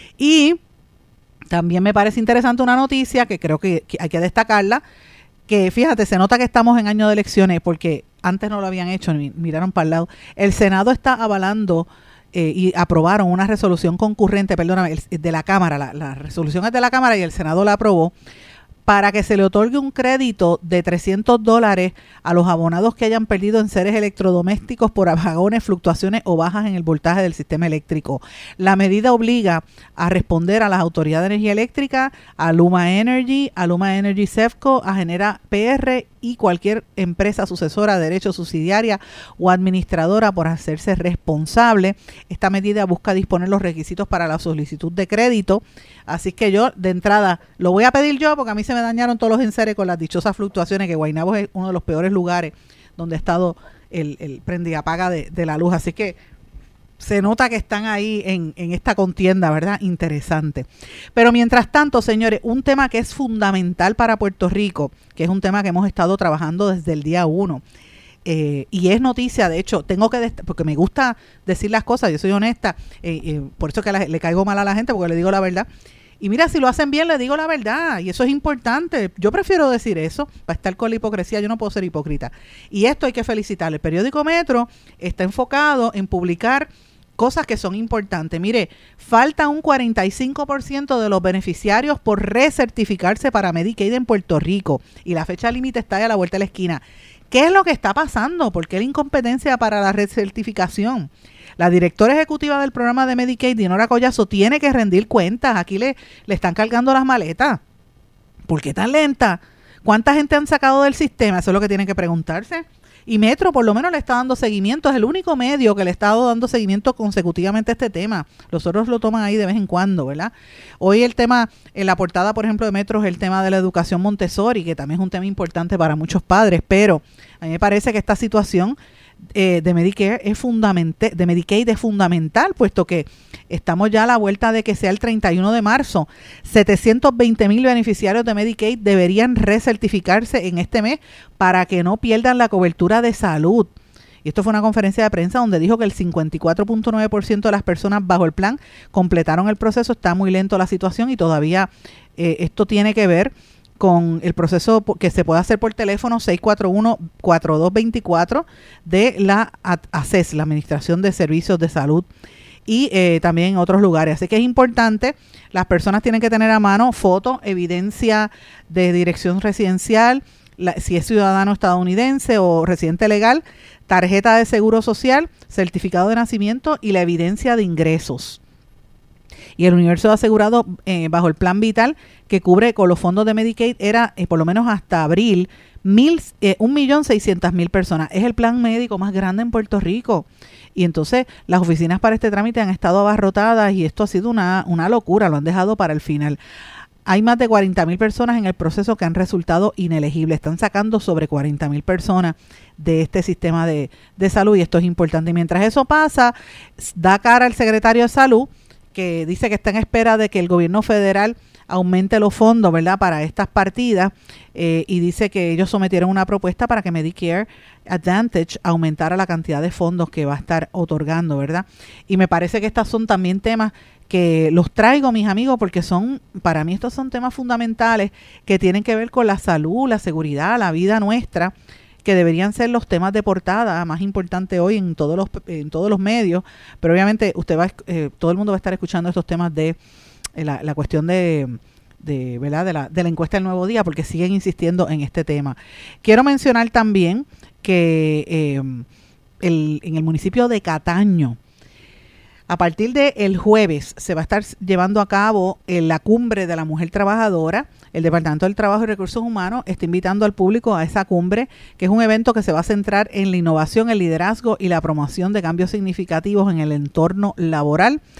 Y también me parece interesante una noticia que creo que, que hay que destacarla, que fíjate, se nota que estamos en año de elecciones porque antes no lo habían hecho, miraron para el lado. El Senado está avalando eh, y aprobaron una resolución concurrente, perdóname, de la Cámara, la, la resolución es de la Cámara y el Senado la aprobó, para que se le otorgue un crédito de trescientos dólares a los abonados que hayan perdido enseres electrodomésticos por apagones, fluctuaciones o bajas en el voltaje del sistema eléctrico. La medida obliga a responder a las autoridades de energía eléctrica, a Luma Energy, a Luma Energy Sefco, a Genera P R y cualquier empresa sucesora, derecho subsidiaria o administradora por hacerse responsable. Esta medida busca disponer los requisitos para la solicitud de crédito. Así que yo, de entrada, lo voy a pedir yo porque a mí se me dañaron todos los enseres con las dichosas fluctuaciones, que Guaynabo es uno de los peores lugares donde ha estado el, el prende y apaga de, de la luz. Así que se nota que están ahí en, en esta contienda, ¿verdad? Interesante. Pero mientras tanto, señores, un tema que es fundamental para Puerto Rico, que es un tema que hemos estado trabajando desde el día uno, Eh, y es noticia, de hecho, tengo que, dest- porque me gusta decir las cosas, yo soy honesta, eh, eh, por eso que la, le caigo mal a la gente, porque le digo la verdad. Y mira, si lo hacen bien, le digo la verdad, y eso es importante. Yo prefiero decir eso, para estar con la hipocresía, yo no puedo ser hipócrita. Y esto hay que felicitarle. El periódico Metro está enfocado en publicar cosas que son importantes. Mire, falta un cuarenta y cinco por ciento de los beneficiarios por recertificarse para Medicaid en Puerto Rico, y la fecha límite está ahí a la vuelta de la esquina. ¿Qué es lo que está pasando? ¿Por qué la incompetencia para la recertificación? La directora ejecutiva del programa de Medicaid, Dinora Collazo, tiene que rendir cuentas. Aquí le, le están cargando las maletas. ¿Por qué tan lenta? ¿Cuánta gente han sacado del sistema? Eso es lo que tienen que preguntarse. Y Metro por lo menos le está dando seguimiento. Es el único medio que le está dando seguimiento consecutivamente a este tema. Los otros lo toman ahí de vez en cuando, ¿verdad? Hoy el tema, en la portada, por ejemplo, de Metro es el tema de la educación Montessori, que también es un tema importante para muchos padres, pero a mí me parece que esta situación eh, de Medicare es fundamental, de Medicaid es fundamental, puesto que estamos ya a la vuelta de que sea el treinta y uno de marzo. setecientos veinte mil beneficiarios de Medicaid deberían recertificarse en este mes para que no pierdan la cobertura de salud. Y esto fue una conferencia de prensa donde dijo que el cincuenta y cuatro punto nueve por ciento de las personas bajo el plan completaron el proceso. Está muy lento la situación y todavía eh, esto tiene que ver con el proceso que se puede hacer por teléfono seis cuatro uno, cuatro dos dos cuatro de la A C E S, la Administración de Servicios de Salud, y eh, también en otros lugares. Así que es importante, las personas tienen que tener a mano foto, evidencia de dirección residencial, la, si es ciudadano estadounidense o residente legal, tarjeta de seguro social, certificado de nacimiento y la evidencia de ingresos. Y el universo de asegurados eh, bajo el plan vital que cubre con los fondos de Medicaid era, eh, por lo menos hasta abril, mil, eh, un millón seiscientas mil personas. Es el plan médico más grande en Puerto Rico. Y entonces las oficinas para este trámite han estado abarrotadas y esto ha sido una, una locura, lo han dejado para el final. Hay más de cuarenta mil personas en el proceso que han resultado inelegibles. Están sacando sobre cuarenta mil personas de este sistema de, de salud y esto es importante. Y mientras eso pasa, da cara al secretario de Salud, que dice que está en espera de que el gobierno federal aumente los fondos, ¿verdad?, para estas partidas, eh, y dice que ellos sometieron una propuesta para que Medicare Advantage aumentara la cantidad de fondos que va a estar otorgando, ¿verdad? Y me parece que estos son también temas que los traigo, mis amigos, porque son, para mí estos son temas fundamentales que tienen que ver con la salud, la seguridad, la vida nuestra, que deberían ser los temas de portada más importantes hoy en todos los en todos los medios, pero obviamente usted va eh, todo el mundo va a estar escuchando estos temas de eh, la, la cuestión de de verdad de la de la encuesta del Nuevo Día, porque siguen insistiendo en este tema. Quiero mencionar también que eh, el, en el municipio de Cataño, a partir del jueves se va a estar llevando a cabo eh, la cumbre de la mujer trabajadora. El Departamento del Trabajo y Recursos Humanos está invitando al público a esa cumbre, que es un evento que se va a centrar en la innovación, el liderazgo y la promoción de cambios significativos en el entorno laboral.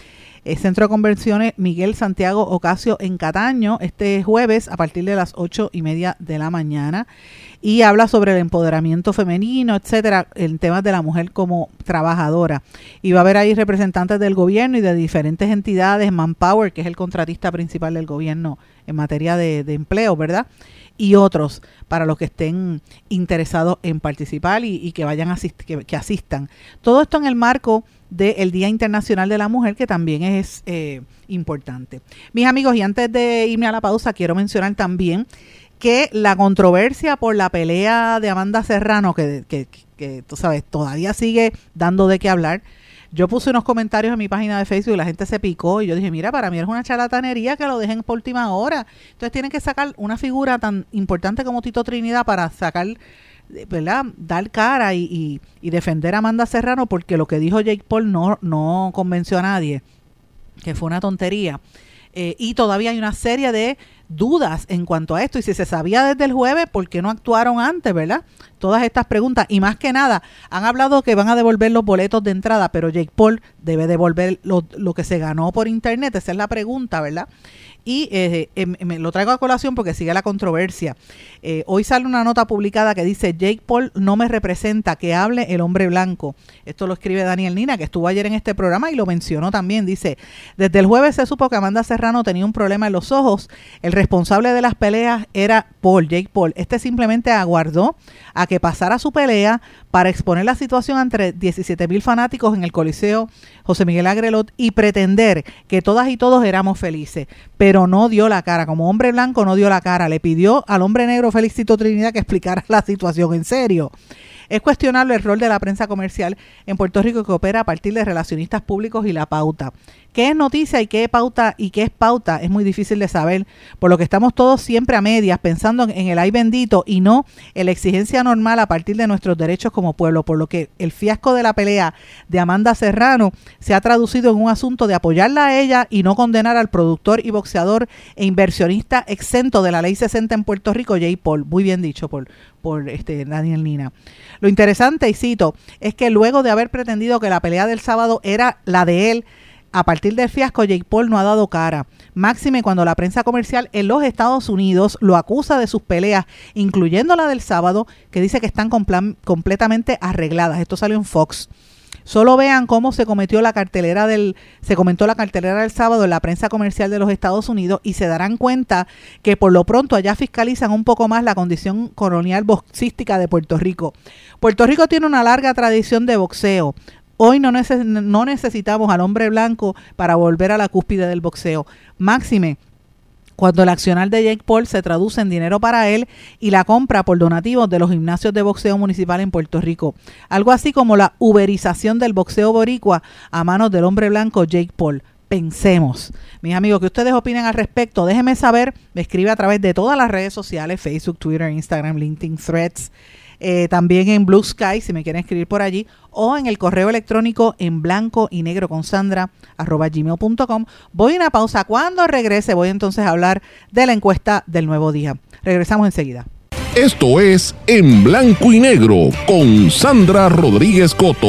el Centro de Convenciones Miguel Santiago Ocasio en Cataño este jueves a partir de las ocho y media de la mañana, y habla sobre el empoderamiento femenino, etcétera, en temas de la mujer como trabajadora. Y va a haber ahí representantes del gobierno y de diferentes entidades, Manpower, que es el contratista principal del gobierno en materia de, de empleo, ¿verdad? Y otros, para los que estén interesados en participar y, y que vayan a asist- que, que asistan. Todo esto en el marco del Día Internacional de la Mujer, que también es eh, importante. Mis amigos, y antes de irme a la pausa, quiero mencionar también que la controversia por la pelea de Amanda Serrano, que, que, que tú sabes, todavía sigue dando de qué hablar. Yo puse unos comentarios en mi página de Facebook y la gente se picó y yo dije, mira, para mí es una charlatanería que lo dejen por última hora. Entonces tienen que sacar una figura tan importante como Tito Trinidad para sacar, ¿verdad?, dar cara y, y, y defender a Amanda Serrano, porque lo que dijo Jake Paul no, no convenció a nadie, que fue una tontería. Eh, y todavía hay una serie de dudas en cuanto a esto, y si se sabía desde el jueves, ¿por qué no actuaron antes, verdad? Todas estas preguntas, y más que nada, han hablado que van a devolver los boletos de entrada, pero Jake Paul debe devolver lo, lo que se ganó por internet, esa es la pregunta, ¿verdad? Y eh, eh, me lo traigo a colación porque sigue la controversia. Eh, hoy sale una nota publicada que dice: Jake Paul no me representa, que hable el hombre blanco. Esto lo escribe Daniel Nina, que estuvo ayer en este programa y lo mencionó también. Dice: desde el jueves se supo que Amanda Serrano tenía un problema en los ojos. El responsable de las peleas era Paul, Jake Paul. Este simplemente aguardó a que pasara su pelea para exponer la situación ante diecisiete mil fanáticos en el Coliseo José Miguel Agrelot y pretender que todas y todos éramos felices. Pero no dio la cara, como hombre blanco no dio la cara, le pidió al hombre negro Félix Tito Trinidad que explicara la situación en serio. Es cuestionable el rol de la prensa comercial en Puerto Rico, que opera a partir de relacionistas públicos y la pauta. ¿Qué es noticia y qué es pauta y qué es pauta? Es muy difícil de saber, por lo que estamos todos siempre a medias, pensando en el ay bendito y no en la exigencia normal a partir de nuestros derechos como pueblo, por lo que el fiasco de la pelea de Amanda Serrano se ha traducido en un asunto de apoyarla a ella y no condenar al productor y boxeador e inversionista exento de la Ley sesenta en Puerto Rico, Jake Paul. Muy bien dicho por, por este Daniel Nina. Lo interesante, y cito, es que luego de haber pretendido que la pelea del sábado era la de él, a partir del fiasco, Jake Paul no ha dado cara. Máxime cuando la prensa comercial en los Estados Unidos lo acusa de sus peleas, incluyendo la del sábado, que dice que están compl- completamente arregladas. Esto salió en Fox. Solo vean cómo se cometió la cartelera del, se comentó la cartelera del sábado en la prensa comercial de los Estados Unidos y se darán cuenta que por lo pronto allá fiscalizan un poco más la condición colonial boxística de Puerto Rico. Puerto Rico tiene una larga tradición de boxeo. Hoy no, neces- no necesitamos al hombre blanco para volver a la cúspide del boxeo. Máxime cuando el accionar de Jake Paul se traduce en dinero para él y la compra por donativos de los gimnasios de boxeo municipal en Puerto Rico. Algo así como la uberización del boxeo boricua a manos del hombre blanco Jake Paul. Pensemos. Mis amigos, ¿qué ustedes opinan al respecto? Déjenme saber. Me escribe a través de todas las redes sociales, Facebook, Twitter, Instagram, LinkedIn, Threads. Eh, también en Blue Sky, si me quieren escribir por allí, o en el correo electrónico en blanco y negro con Sandra arroba gmail punto com. Voy a una pausa. Cuando regrese voy entonces a hablar de la encuesta del Nuevo Día. Regresamos enseguida. Esto es En Blanco y Negro con Sandra Rodríguez Coto.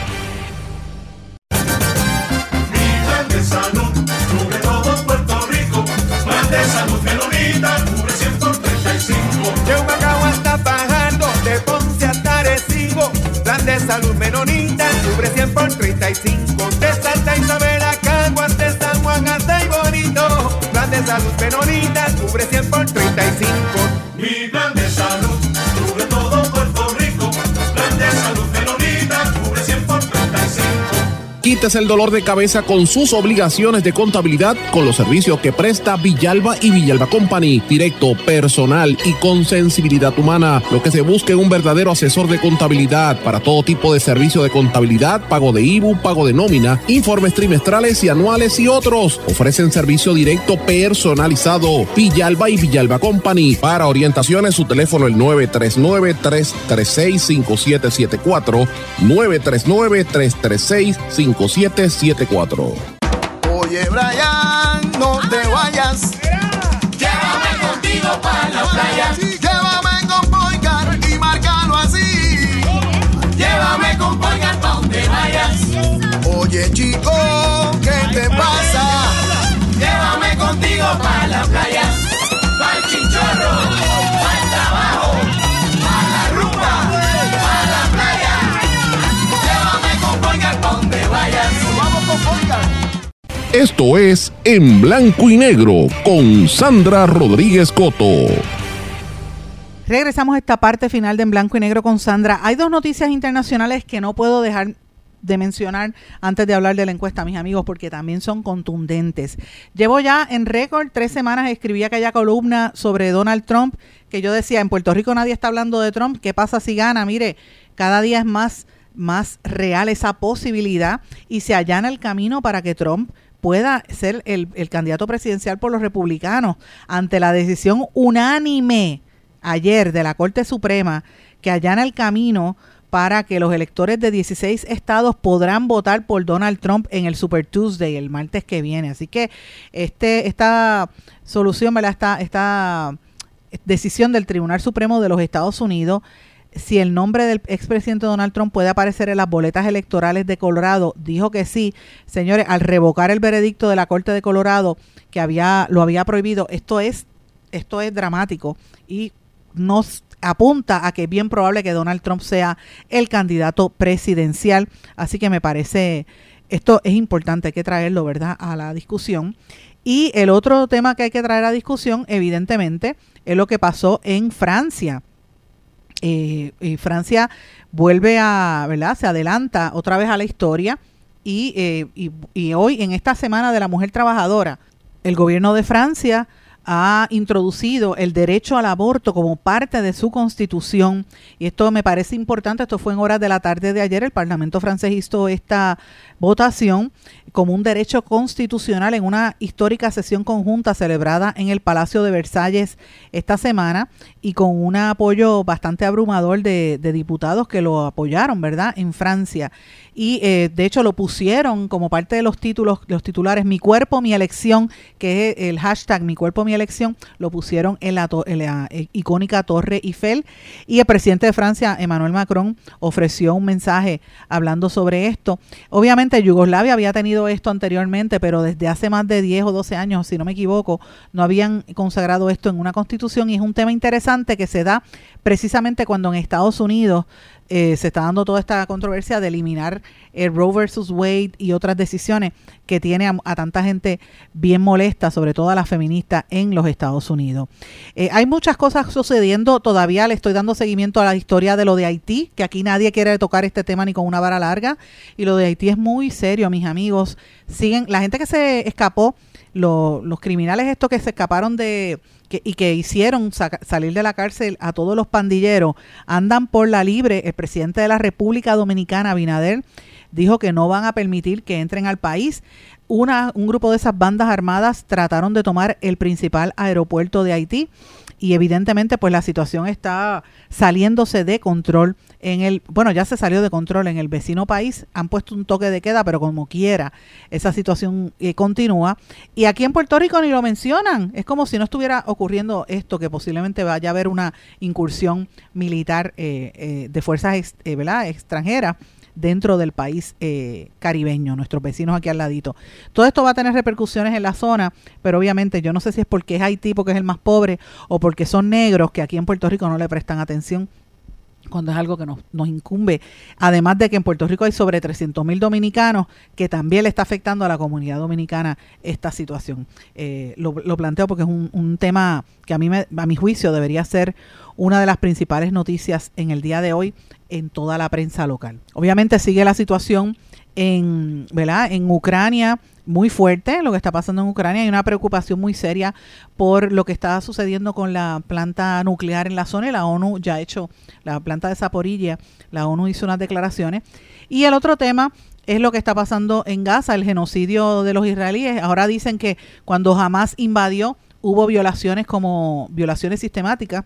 Plan de salud menonita, cubre cien por treinta y cinco. De Santa Isabel a Caguas, de San Juan hasta y Bonito. Plan de salud menonita, cubre cien por treinta y cinco. Mi plan de salud cubre todo Puerto Rico. Plan de salud menonita, cubre cien por treinta y cinco. Quítese el dolor de cabeza con sus obligaciones de contabilidad con los servicios que presta Villalba y Villalba Company. Directo, personal y con sensibilidad humana. Lo que se busca es un verdadero asesor de contabilidad para todo tipo de servicio de contabilidad, pago de I B U, pago de nómina, informes trimestrales y anuales y otros. Ofrecen servicio directo personalizado. Villalba y Villalba Company. Para orientaciones, su teléfono el nueve tres nueve, tres tres seis, cinco siete siete cuatro, nueve tres nueve, tres tres seis, cinco siete siete cuatro. Oye, Brian, no te vayas. Llévame contigo para la playa. Llévame con Boycar y márcalo así. Llévame con Boycar pa' donde vayas. Oye, chico, ¿qué te pasa? pa' la playa, pa'l chinchorro, pa'l trabajo, pa' la rumba, pa' la playa. Llévame con Boygan donde vayas. Vamos con Boygan. Esto es En Blanco y Negro con Sandra Rodríguez Coto. Regresamos a esta parte final de En Blanco y Negro con Sandra. Hay dos noticias internacionales que no puedo dejar de mencionar antes de hablar de la encuesta, mis amigos, porque también son contundentes. Llevo ya en récord tres semanas, escribí aquella columna sobre Donald Trump, que yo decía, en Puerto Rico nadie está hablando de Trump, ¿qué pasa si gana? Mire, cada día es más, más real esa posibilidad y se allana el camino para que Trump pueda ser el, el candidato presidencial por los republicanos ante la decisión unánime ayer de la Corte Suprema que allana el camino para que los electores de dieciséis estados podrán votar por Donald Trump en el Super Tuesday, el martes que viene. Así que este esta solución, ¿verdad? Esta, esta decisión del Tribunal Supremo de los Estados Unidos, si el nombre del expresidente Donald Trump puede aparecer en las boletas electorales de Colorado, dijo que sí. Señores, al revocar el veredicto de la Corte de Colorado que había lo había prohibido, esto es esto es dramático y nos apunta a que es bien probable que Donald Trump sea el candidato presidencial. Así que me parece, esto es importante, hay que traerlo, ¿verdad?, a la discusión. Y el otro tema que hay que traer a discusión, evidentemente, es lo que pasó en Francia. Eh, y Francia vuelve a, ¿verdad?, se adelanta otra vez a la historia y, eh, y, y hoy, en esta Semana de la Mujer Trabajadora, el gobierno de Francia ha introducido el derecho al aborto como parte de su constitución y esto me parece importante. Esto fue en horas de la tarde de ayer. El Parlamento francés hizo esta votación como un derecho constitucional en una histórica sesión conjunta celebrada en el Palacio de Versalles esta semana y con un apoyo bastante abrumador de, de diputados que lo apoyaron, ¿verdad?, en Francia. Y eh, de hecho lo pusieron como parte de los títulos, los titulares Mi cuerpo, mi elección, que es el hashtag Mi cuerpo, mi elección, lo pusieron en la, to- en la eh, icónica Torre Eiffel. Y el presidente de Francia, Emmanuel Macron, ofreció un mensaje hablando sobre esto. Obviamente Yugoslavia había tenido esto anteriormente, pero desde hace más de diez o doce años, si no me equivoco, no habían consagrado esto en una constitución y es un tema interesante que se da precisamente cuando en Estados Unidos Eh, se está dando toda esta controversia de eliminar el Roe versus Wade y otras decisiones que tiene a, a tanta gente bien molesta, sobre todo a las feministas en los Estados Unidos. Eh, hay muchas cosas sucediendo, todavía le estoy dando seguimiento a la historia de lo de Haití, que aquí nadie quiere tocar este tema ni con una vara larga, y lo de Haití es muy serio, mis amigos. Siguen, la gente que se escapó, lo, los criminales estos que se escaparon de... Que, y que hicieron saca, salir de la cárcel a todos los pandilleros, andan por la libre. El presidente de la República Dominicana, Abinader, dijo que no van a permitir que entren al país. Una, un grupo de esas bandas armadas trataron de tomar el principal aeropuerto de Haití y evidentemente pues la situación está saliéndose de control en el, bueno, ya se salió de control en el vecino país, han puesto un toque de queda, pero como quiera, esa situación eh, continúa. Y aquí en Puerto Rico ni lo mencionan, es como si no estuviera ocurriendo esto, que posiblemente vaya a haber una incursión militar eh, eh, de fuerzas ex, eh, ¿verdad? extranjeras dentro del país eh, caribeño, nuestros vecinos aquí al ladito. Todo esto va a tener repercusiones en la zona, pero obviamente yo no sé si es porque es Haití, porque es el más pobre, o porque son negros, que aquí en Puerto Rico no le prestan atención cuando es algo que nos, nos incumbe. Además de que en Puerto Rico hay sobre trescientos mil dominicanos, que también le está afectando a la comunidad dominicana esta situación. Eh, lo, lo planteo porque es un, un tema que a mí me, a mi juicio debería ser una de las principales noticias en el día de hoy en toda la prensa local. Obviamente sigue la situación en, ¿verdad? en Ucrania, muy fuerte lo que está pasando en Ucrania. Hay una preocupación muy seria por lo que está sucediendo con la planta nuclear en la zona y la ONU ya ha hecho, la planta de Zaporilla, la ONU hizo unas declaraciones. Y el otro tema es lo que está pasando en Gaza, el genocidio de los israelíes. Ahora dicen que cuando Hamás invadió hubo violaciones como violaciones sistemáticas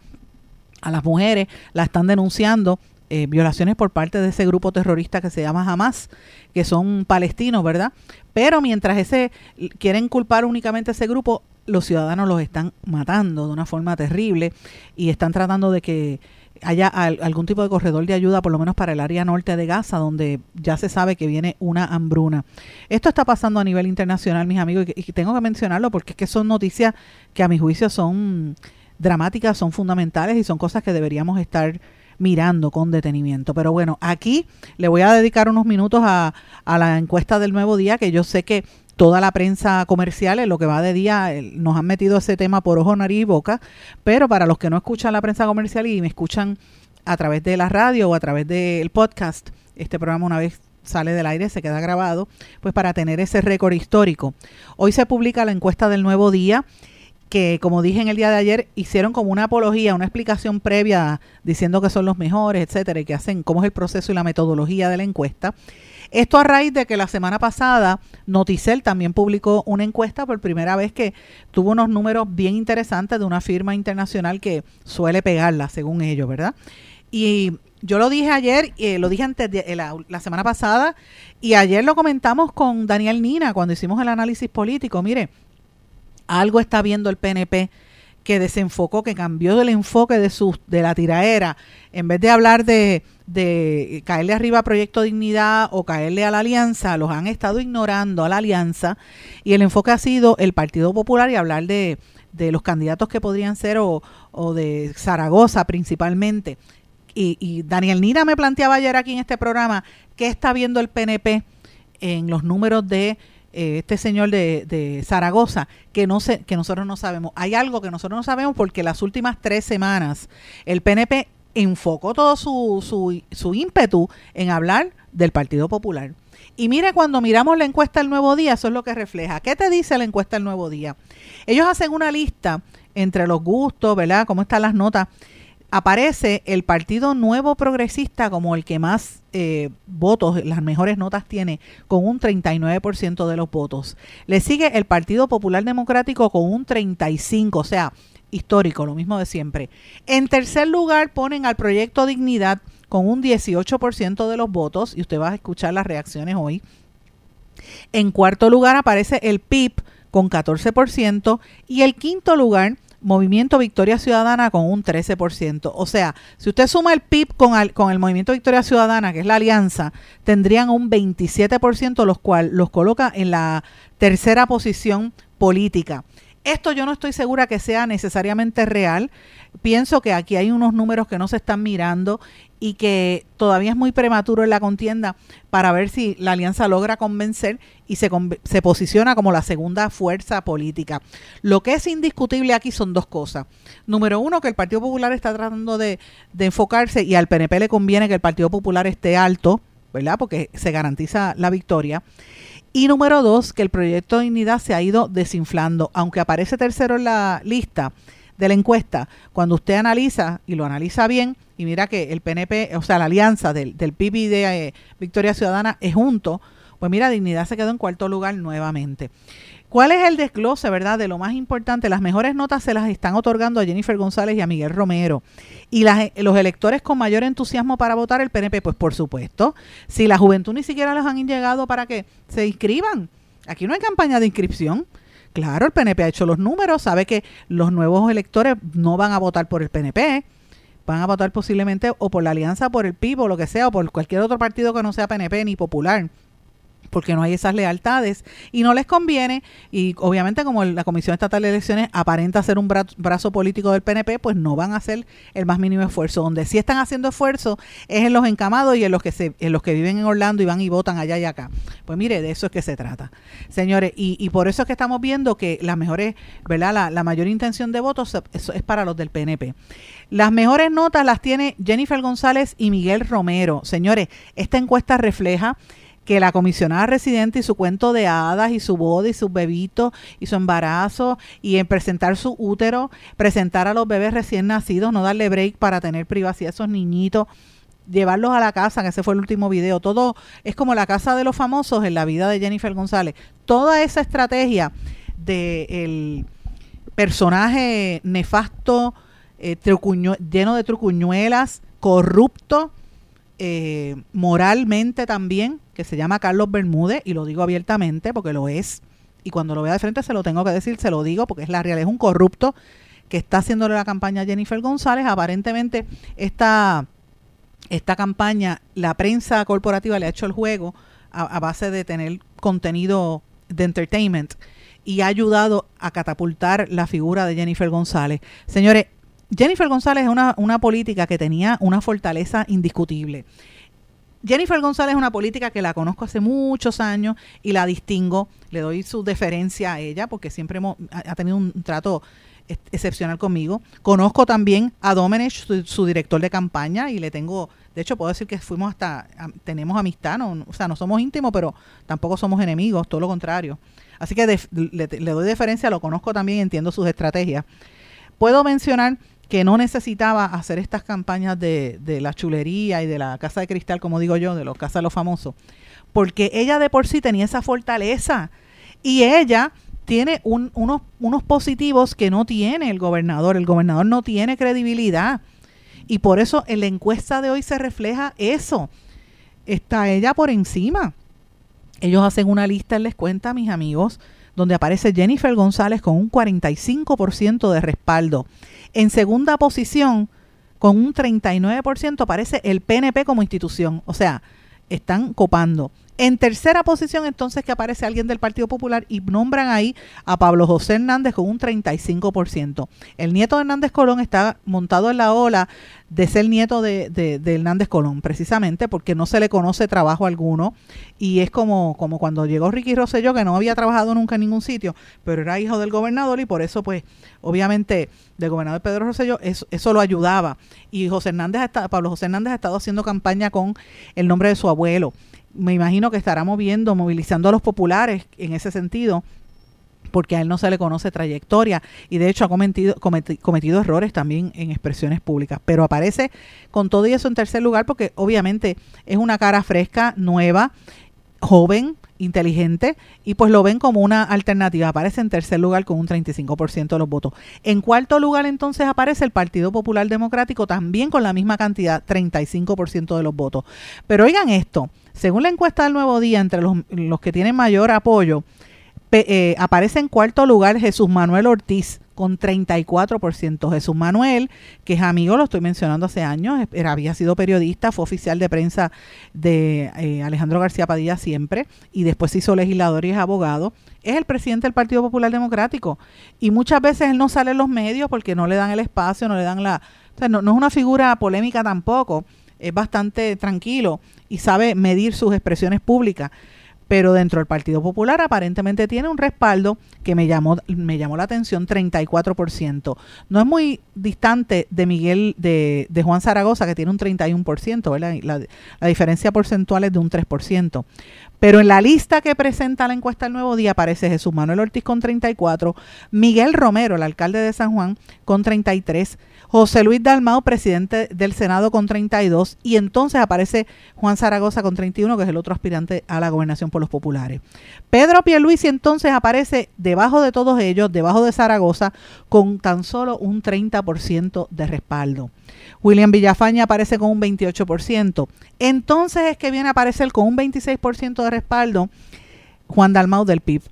a las mujeres, la están denunciando. Eh, violaciones por parte de ese grupo terrorista que se llama Hamás, que son palestinos, ¿verdad? Pero mientras ese quieren culpar únicamente a ese grupo, los ciudadanos los están matando de una forma terrible y están tratando de que haya al, algún tipo de corredor de ayuda, por lo menos para el área norte de Gaza, donde ya se sabe que viene una hambruna. Esto está pasando a nivel internacional, mis amigos, y, y tengo que mencionarlo porque es que son noticias que a mi juicio son dramáticas, son fundamentales y son cosas que deberíamos estar mirando con detenimiento. Pero bueno, aquí le voy a dedicar unos minutos a, a la encuesta del Nuevo Día, que yo sé que toda la prensa comercial, en lo que va de día, nos han metido ese tema por ojo, nariz y boca, pero para los que no escuchan la prensa comercial y me escuchan a través de la radio o a través del podcast, este programa una vez sale del aire, se queda grabado, pues para tener ese récord histórico. Hoy se publica la encuesta del Nuevo Día, que como dije en el día de ayer, hicieron como una apología, una explicación previa diciendo que son los mejores, etcétera, y que hacen cómo es el proceso y la metodología de la encuesta. Esto a raíz de que la semana pasada Noticel también publicó una encuesta por primera vez que tuvo unos números bien interesantes de una firma internacional que suele pegarla, según ellos, ¿verdad? Y yo lo dije ayer, eh, lo dije antes de la, la semana pasada, y ayer lo comentamos con Daniel Nina cuando hicimos el análisis político. Mire, algo está viendo el P N P que desenfocó, que cambió del enfoque de su, de la tiraera. En vez de hablar de, de caerle arriba a Proyecto Dignidad o caerle a la Alianza, los han estado ignorando a la Alianza, y el enfoque ha sido el Partido Popular y hablar de, de los candidatos que podrían ser o, o de Zaragoza principalmente. Y, y Daniel Nina me planteaba ayer aquí en este programa qué está viendo el P N P en los números de este señor de, de Zaragoza, que no sé, que nosotros no sabemos. Hay algo que nosotros no sabemos porque las últimas tres semanas el P N P enfocó todo su, su, su ímpetu en hablar del Partido Popular. Y mire, cuando miramos la encuesta del Nuevo Día, eso es lo que refleja. ¿Qué te dice la encuesta del Nuevo Día? Ellos hacen una lista entre los gustos, ¿verdad? Cómo están las notas. Aparece el Partido Nuevo Progresista como el que más eh, votos, las mejores notas tiene, con un treinta y nueve por ciento de los votos. Le sigue el Partido Popular Democrático con un treinta y cinco por ciento, o sea, histórico, lo mismo de siempre. En tercer lugar ponen al Proyecto Dignidad con un dieciocho por ciento de los votos, y usted va a escuchar las reacciones hoy. En cuarto lugar aparece el P I B con catorce por ciento, y el quinto lugar, Movimiento Victoria Ciudadana con un trece por ciento. O sea, si usted suma el P I B con el, con el Movimiento Victoria Ciudadana, que es la alianza, tendrían un veintisiete por ciento, los cual los coloca en la tercera posición política. Esto yo no estoy segura que sea necesariamente real. Pienso que aquí hay unos números que no se están mirando y que todavía es muy prematuro en la contienda para ver si la alianza logra convencer y se, se posiciona como la segunda fuerza política. Lo que es indiscutible aquí son dos cosas. Número uno, que el Partido Popular está tratando de, de enfocarse, y al P N P le conviene que el Partido Popular esté alto, ¿verdad? Porque se garantiza la victoria. Y número dos, que el Proyecto de Dignidad se ha ido desinflando, aunque aparece tercero en la lista de la encuesta. Cuando usted analiza, y lo analiza bien, y mira que el P N P, o sea, la alianza del, del P I B y de eh, Victoria Ciudadana es junto, pues mira, Dignidad se quedó en cuarto lugar nuevamente. ¿Cuál es el desglose, verdad? De lo más importante, las mejores notas se las están otorgando a Jennifer González y a Miguel Romero. Y las, los electores con mayor entusiasmo para votar el P N P, pues por supuesto. Si la juventud ni siquiera los han llegado para que se inscriban. Aquí no hay campaña de inscripción. Claro, el P N P ha hecho los números, sabe que los nuevos electores no van a votar por el P N P, van a votar posiblemente o por la alianza, por el P I B o lo que sea, o por cualquier otro partido que no sea P N P ni Popular, porque no hay esas lealtades y no les conviene. Y obviamente, como la Comisión Estatal de Elecciones aparenta ser un bra- brazo político del P N P, pues no van a hacer el más mínimo esfuerzo. Donde sí están haciendo esfuerzo es en los encamados y en los que se, en los que viven en Orlando y van y votan allá y acá. Pues mire, de eso es que se trata, señores, y, y por eso es que estamos viendo que las mejores, ¿verdad? La, la mayor intención de votos es, es para los del P N P. Las mejores notas las tiene Jennifer González y Miguel Romero. Señores, esta encuesta refleja que la comisionada residente y su cuento de hadas y su boda y sus bebitos y su embarazo y en presentar su útero, presentar a los bebés recién nacidos, no darle break para tener privacidad a esos niñitos, llevarlos a la casa, que ese fue el último video. Todo es como la casa de los famosos en la vida de Jennifer González. Toda esa estrategia del personaje nefasto, eh, trucuño, lleno de trucuñuelas, corrupto, eh, moralmente también, que se llama Carlos Bermúdez, y lo digo abiertamente porque lo es, y cuando lo vea de frente se lo tengo que decir, se lo digo porque es la realidad, es un corrupto que está haciéndole la campaña a Jennifer González. Aparentemente esta, esta campaña, la prensa corporativa le ha hecho el juego a, a base de tener contenido de entertainment y ha ayudado a catapultar la figura de Jennifer González. Señores, Jennifer González es una, una política que tenía una fortaleza indiscutible. Jennifer González es una política que la conozco hace muchos años y la distingo, le doy su deferencia a ella porque siempre hemos, ha tenido un trato excepcional conmigo. Conozco también a Domenech, su, su director de campaña, y le tengo, de hecho puedo decir que fuimos hasta, tenemos amistad, no, o sea, no somos íntimos, pero tampoco somos enemigos, todo lo contrario. Así que de, le, le doy deferencia, lo conozco también, entiendo sus estrategias. Puedo mencionar que no necesitaba hacer estas campañas de, de la chulería y de la casa de cristal, como digo yo, de los casas de los famosos, porque ella de por sí tenía esa fortaleza y ella tiene un, unos, unos positivos que no tiene el gobernador. El gobernador no tiene credibilidad y por eso en la encuesta de hoy se refleja eso. Está ella por encima. Ellos hacen una lista, les cuenta, mis amigos, donde aparece Jennifer González con un cuarenta y cinco por ciento de respaldo. En segunda posición, con un treinta y nueve por ciento, aparece el P N P como institución. O sea, están copando. En tercera posición, entonces, que aparece alguien del Partido Popular y nombran ahí a Pablo José Hernández con un treinta y cinco por ciento. El nieto de Hernández Colón está montado en la ola de ser nieto de, de, de Hernández Colón, precisamente porque no se le conoce trabajo alguno. Y es como, como cuando llegó Ricky Rosselló, que no había trabajado nunca en ningún sitio, pero era hijo del gobernador y por eso, pues, obviamente, del gobernador Pedro Rosselló, eso, eso lo ayudaba. Y José Hernández, está, Pablo José Hernández ha estado haciendo campaña con el nombre de su abuelo. Me imagino que estará moviendo, movilizando a los populares en ese sentido, porque a él no se le conoce trayectoria y de hecho ha cometido, cometi, cometido errores también en expresiones públicas, pero aparece con todo y eso en tercer lugar porque obviamente es una cara fresca, nueva, joven, inteligente, y pues lo ven como una alternativa. Aparece en tercer lugar con un treinta y cinco por ciento de los votos. En cuarto lugar entonces aparece el Partido Popular Democrático, también con la misma cantidad, treinta y cinco por ciento de los votos. Pero oigan esto, según la encuesta del Nuevo Día, entre los, los que tienen mayor apoyo, pe, eh, aparece en cuarto lugar Jesús Manuel Ortiz con treinta y cuatro por ciento. Jesús Manuel, que es amigo, lo estoy mencionando hace años, era, había sido periodista, fue oficial de prensa de eh, Alejandro García Padilla siempre, y después se hizo legislador y es abogado. Es el presidente del Partido Popular Democrático, y muchas veces él no sale en los medios porque no le dan el espacio, no le dan la... O sea, no, no es una figura polémica tampoco, es bastante tranquilo y sabe medir sus expresiones públicas. Pero dentro del Partido Popular aparentemente tiene un respaldo que me llamó me llamó la atención, treinta y cuatro por ciento. No es muy distante de Miguel, de, de Juan Zaragoza, que tiene un treinta y uno por ciento, ¿verdad? La, la diferencia porcentual es de un tres por ciento. Pero en la lista que presenta la encuesta del Nuevo Día aparece Jesús Manuel Ortiz con treinta y cuatro, Miguel Romero, el alcalde de San Juan, con treinta y tres, José Luis Dalmau, presidente del Senado, con treinta y dos, y entonces aparece Juan Zaragoza con treinta y uno, que es el otro aspirante a la gobernación por los populares. Pedro Pierluisi entonces aparece debajo de todos ellos, debajo de Zaragoza, con tan solo un treinta por ciento de respaldo. William Villafaña aparece con un veintiocho por ciento. Entonces es que viene a aparecer con un veintiséis por ciento de respaldo Juan Dalmau del P I B.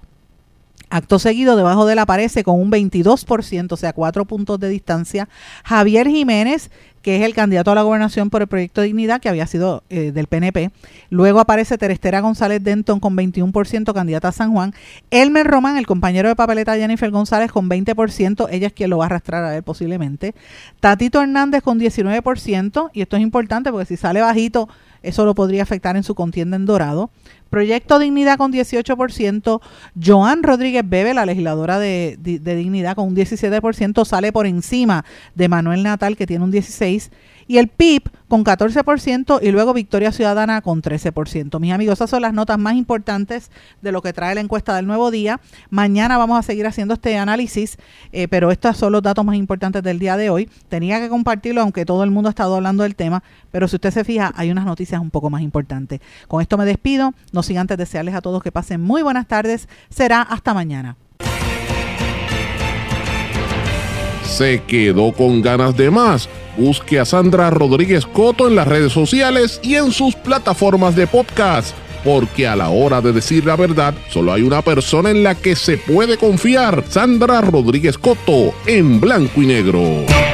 Acto seguido, debajo de él aparece con un veintidós por ciento, o sea, cuatro puntos de distancia, Javier Jiménez, que es el candidato a la gobernación por el Proyecto Dignidad, que había sido eh, del P N P. Luego aparece Terestera González Denton con veintiuno por ciento, candidata a San Juan. Elmer Román, el compañero de papeleta de Jennifer González, con veinte por ciento. Ella es quien lo va a arrastrar a él posiblemente. Tatito Hernández con diecinueve por ciento, y esto es importante porque si sale bajito, eso lo podría afectar en su contienda en Dorado. Proyecto Dignidad con dieciocho por ciento. Joan Rodríguez Bebe, la legisladora de, de, de Dignidad, con un diecisiete por ciento, sale por encima de Manuel Natal, que tiene un dieciséis por ciento. Y el P I B con catorce por ciento y luego Victoria Ciudadana con trece por ciento. Mis amigos, esas son las notas más importantes de lo que trae la encuesta del Nuevo Día. Mañana vamos a seguir haciendo este análisis, eh, pero estos son los datos más importantes del día de hoy. Tenía que compartirlo, aunque todo el mundo ha estado hablando del tema, pero si usted se fija, hay unas noticias un poco más importantes. Con esto me despido, no sin antes desearles a todos que pasen muy buenas tardes. Será hasta mañana. ¿Se quedó con ganas de más? Busque a Sandra Rodríguez Coto en las redes sociales y en sus plataformas de podcast. porque a la hora de decir la verdad, solo hay una persona en la que se puede confiar. Sandra Rodríguez Coto, en Blanco y Negro.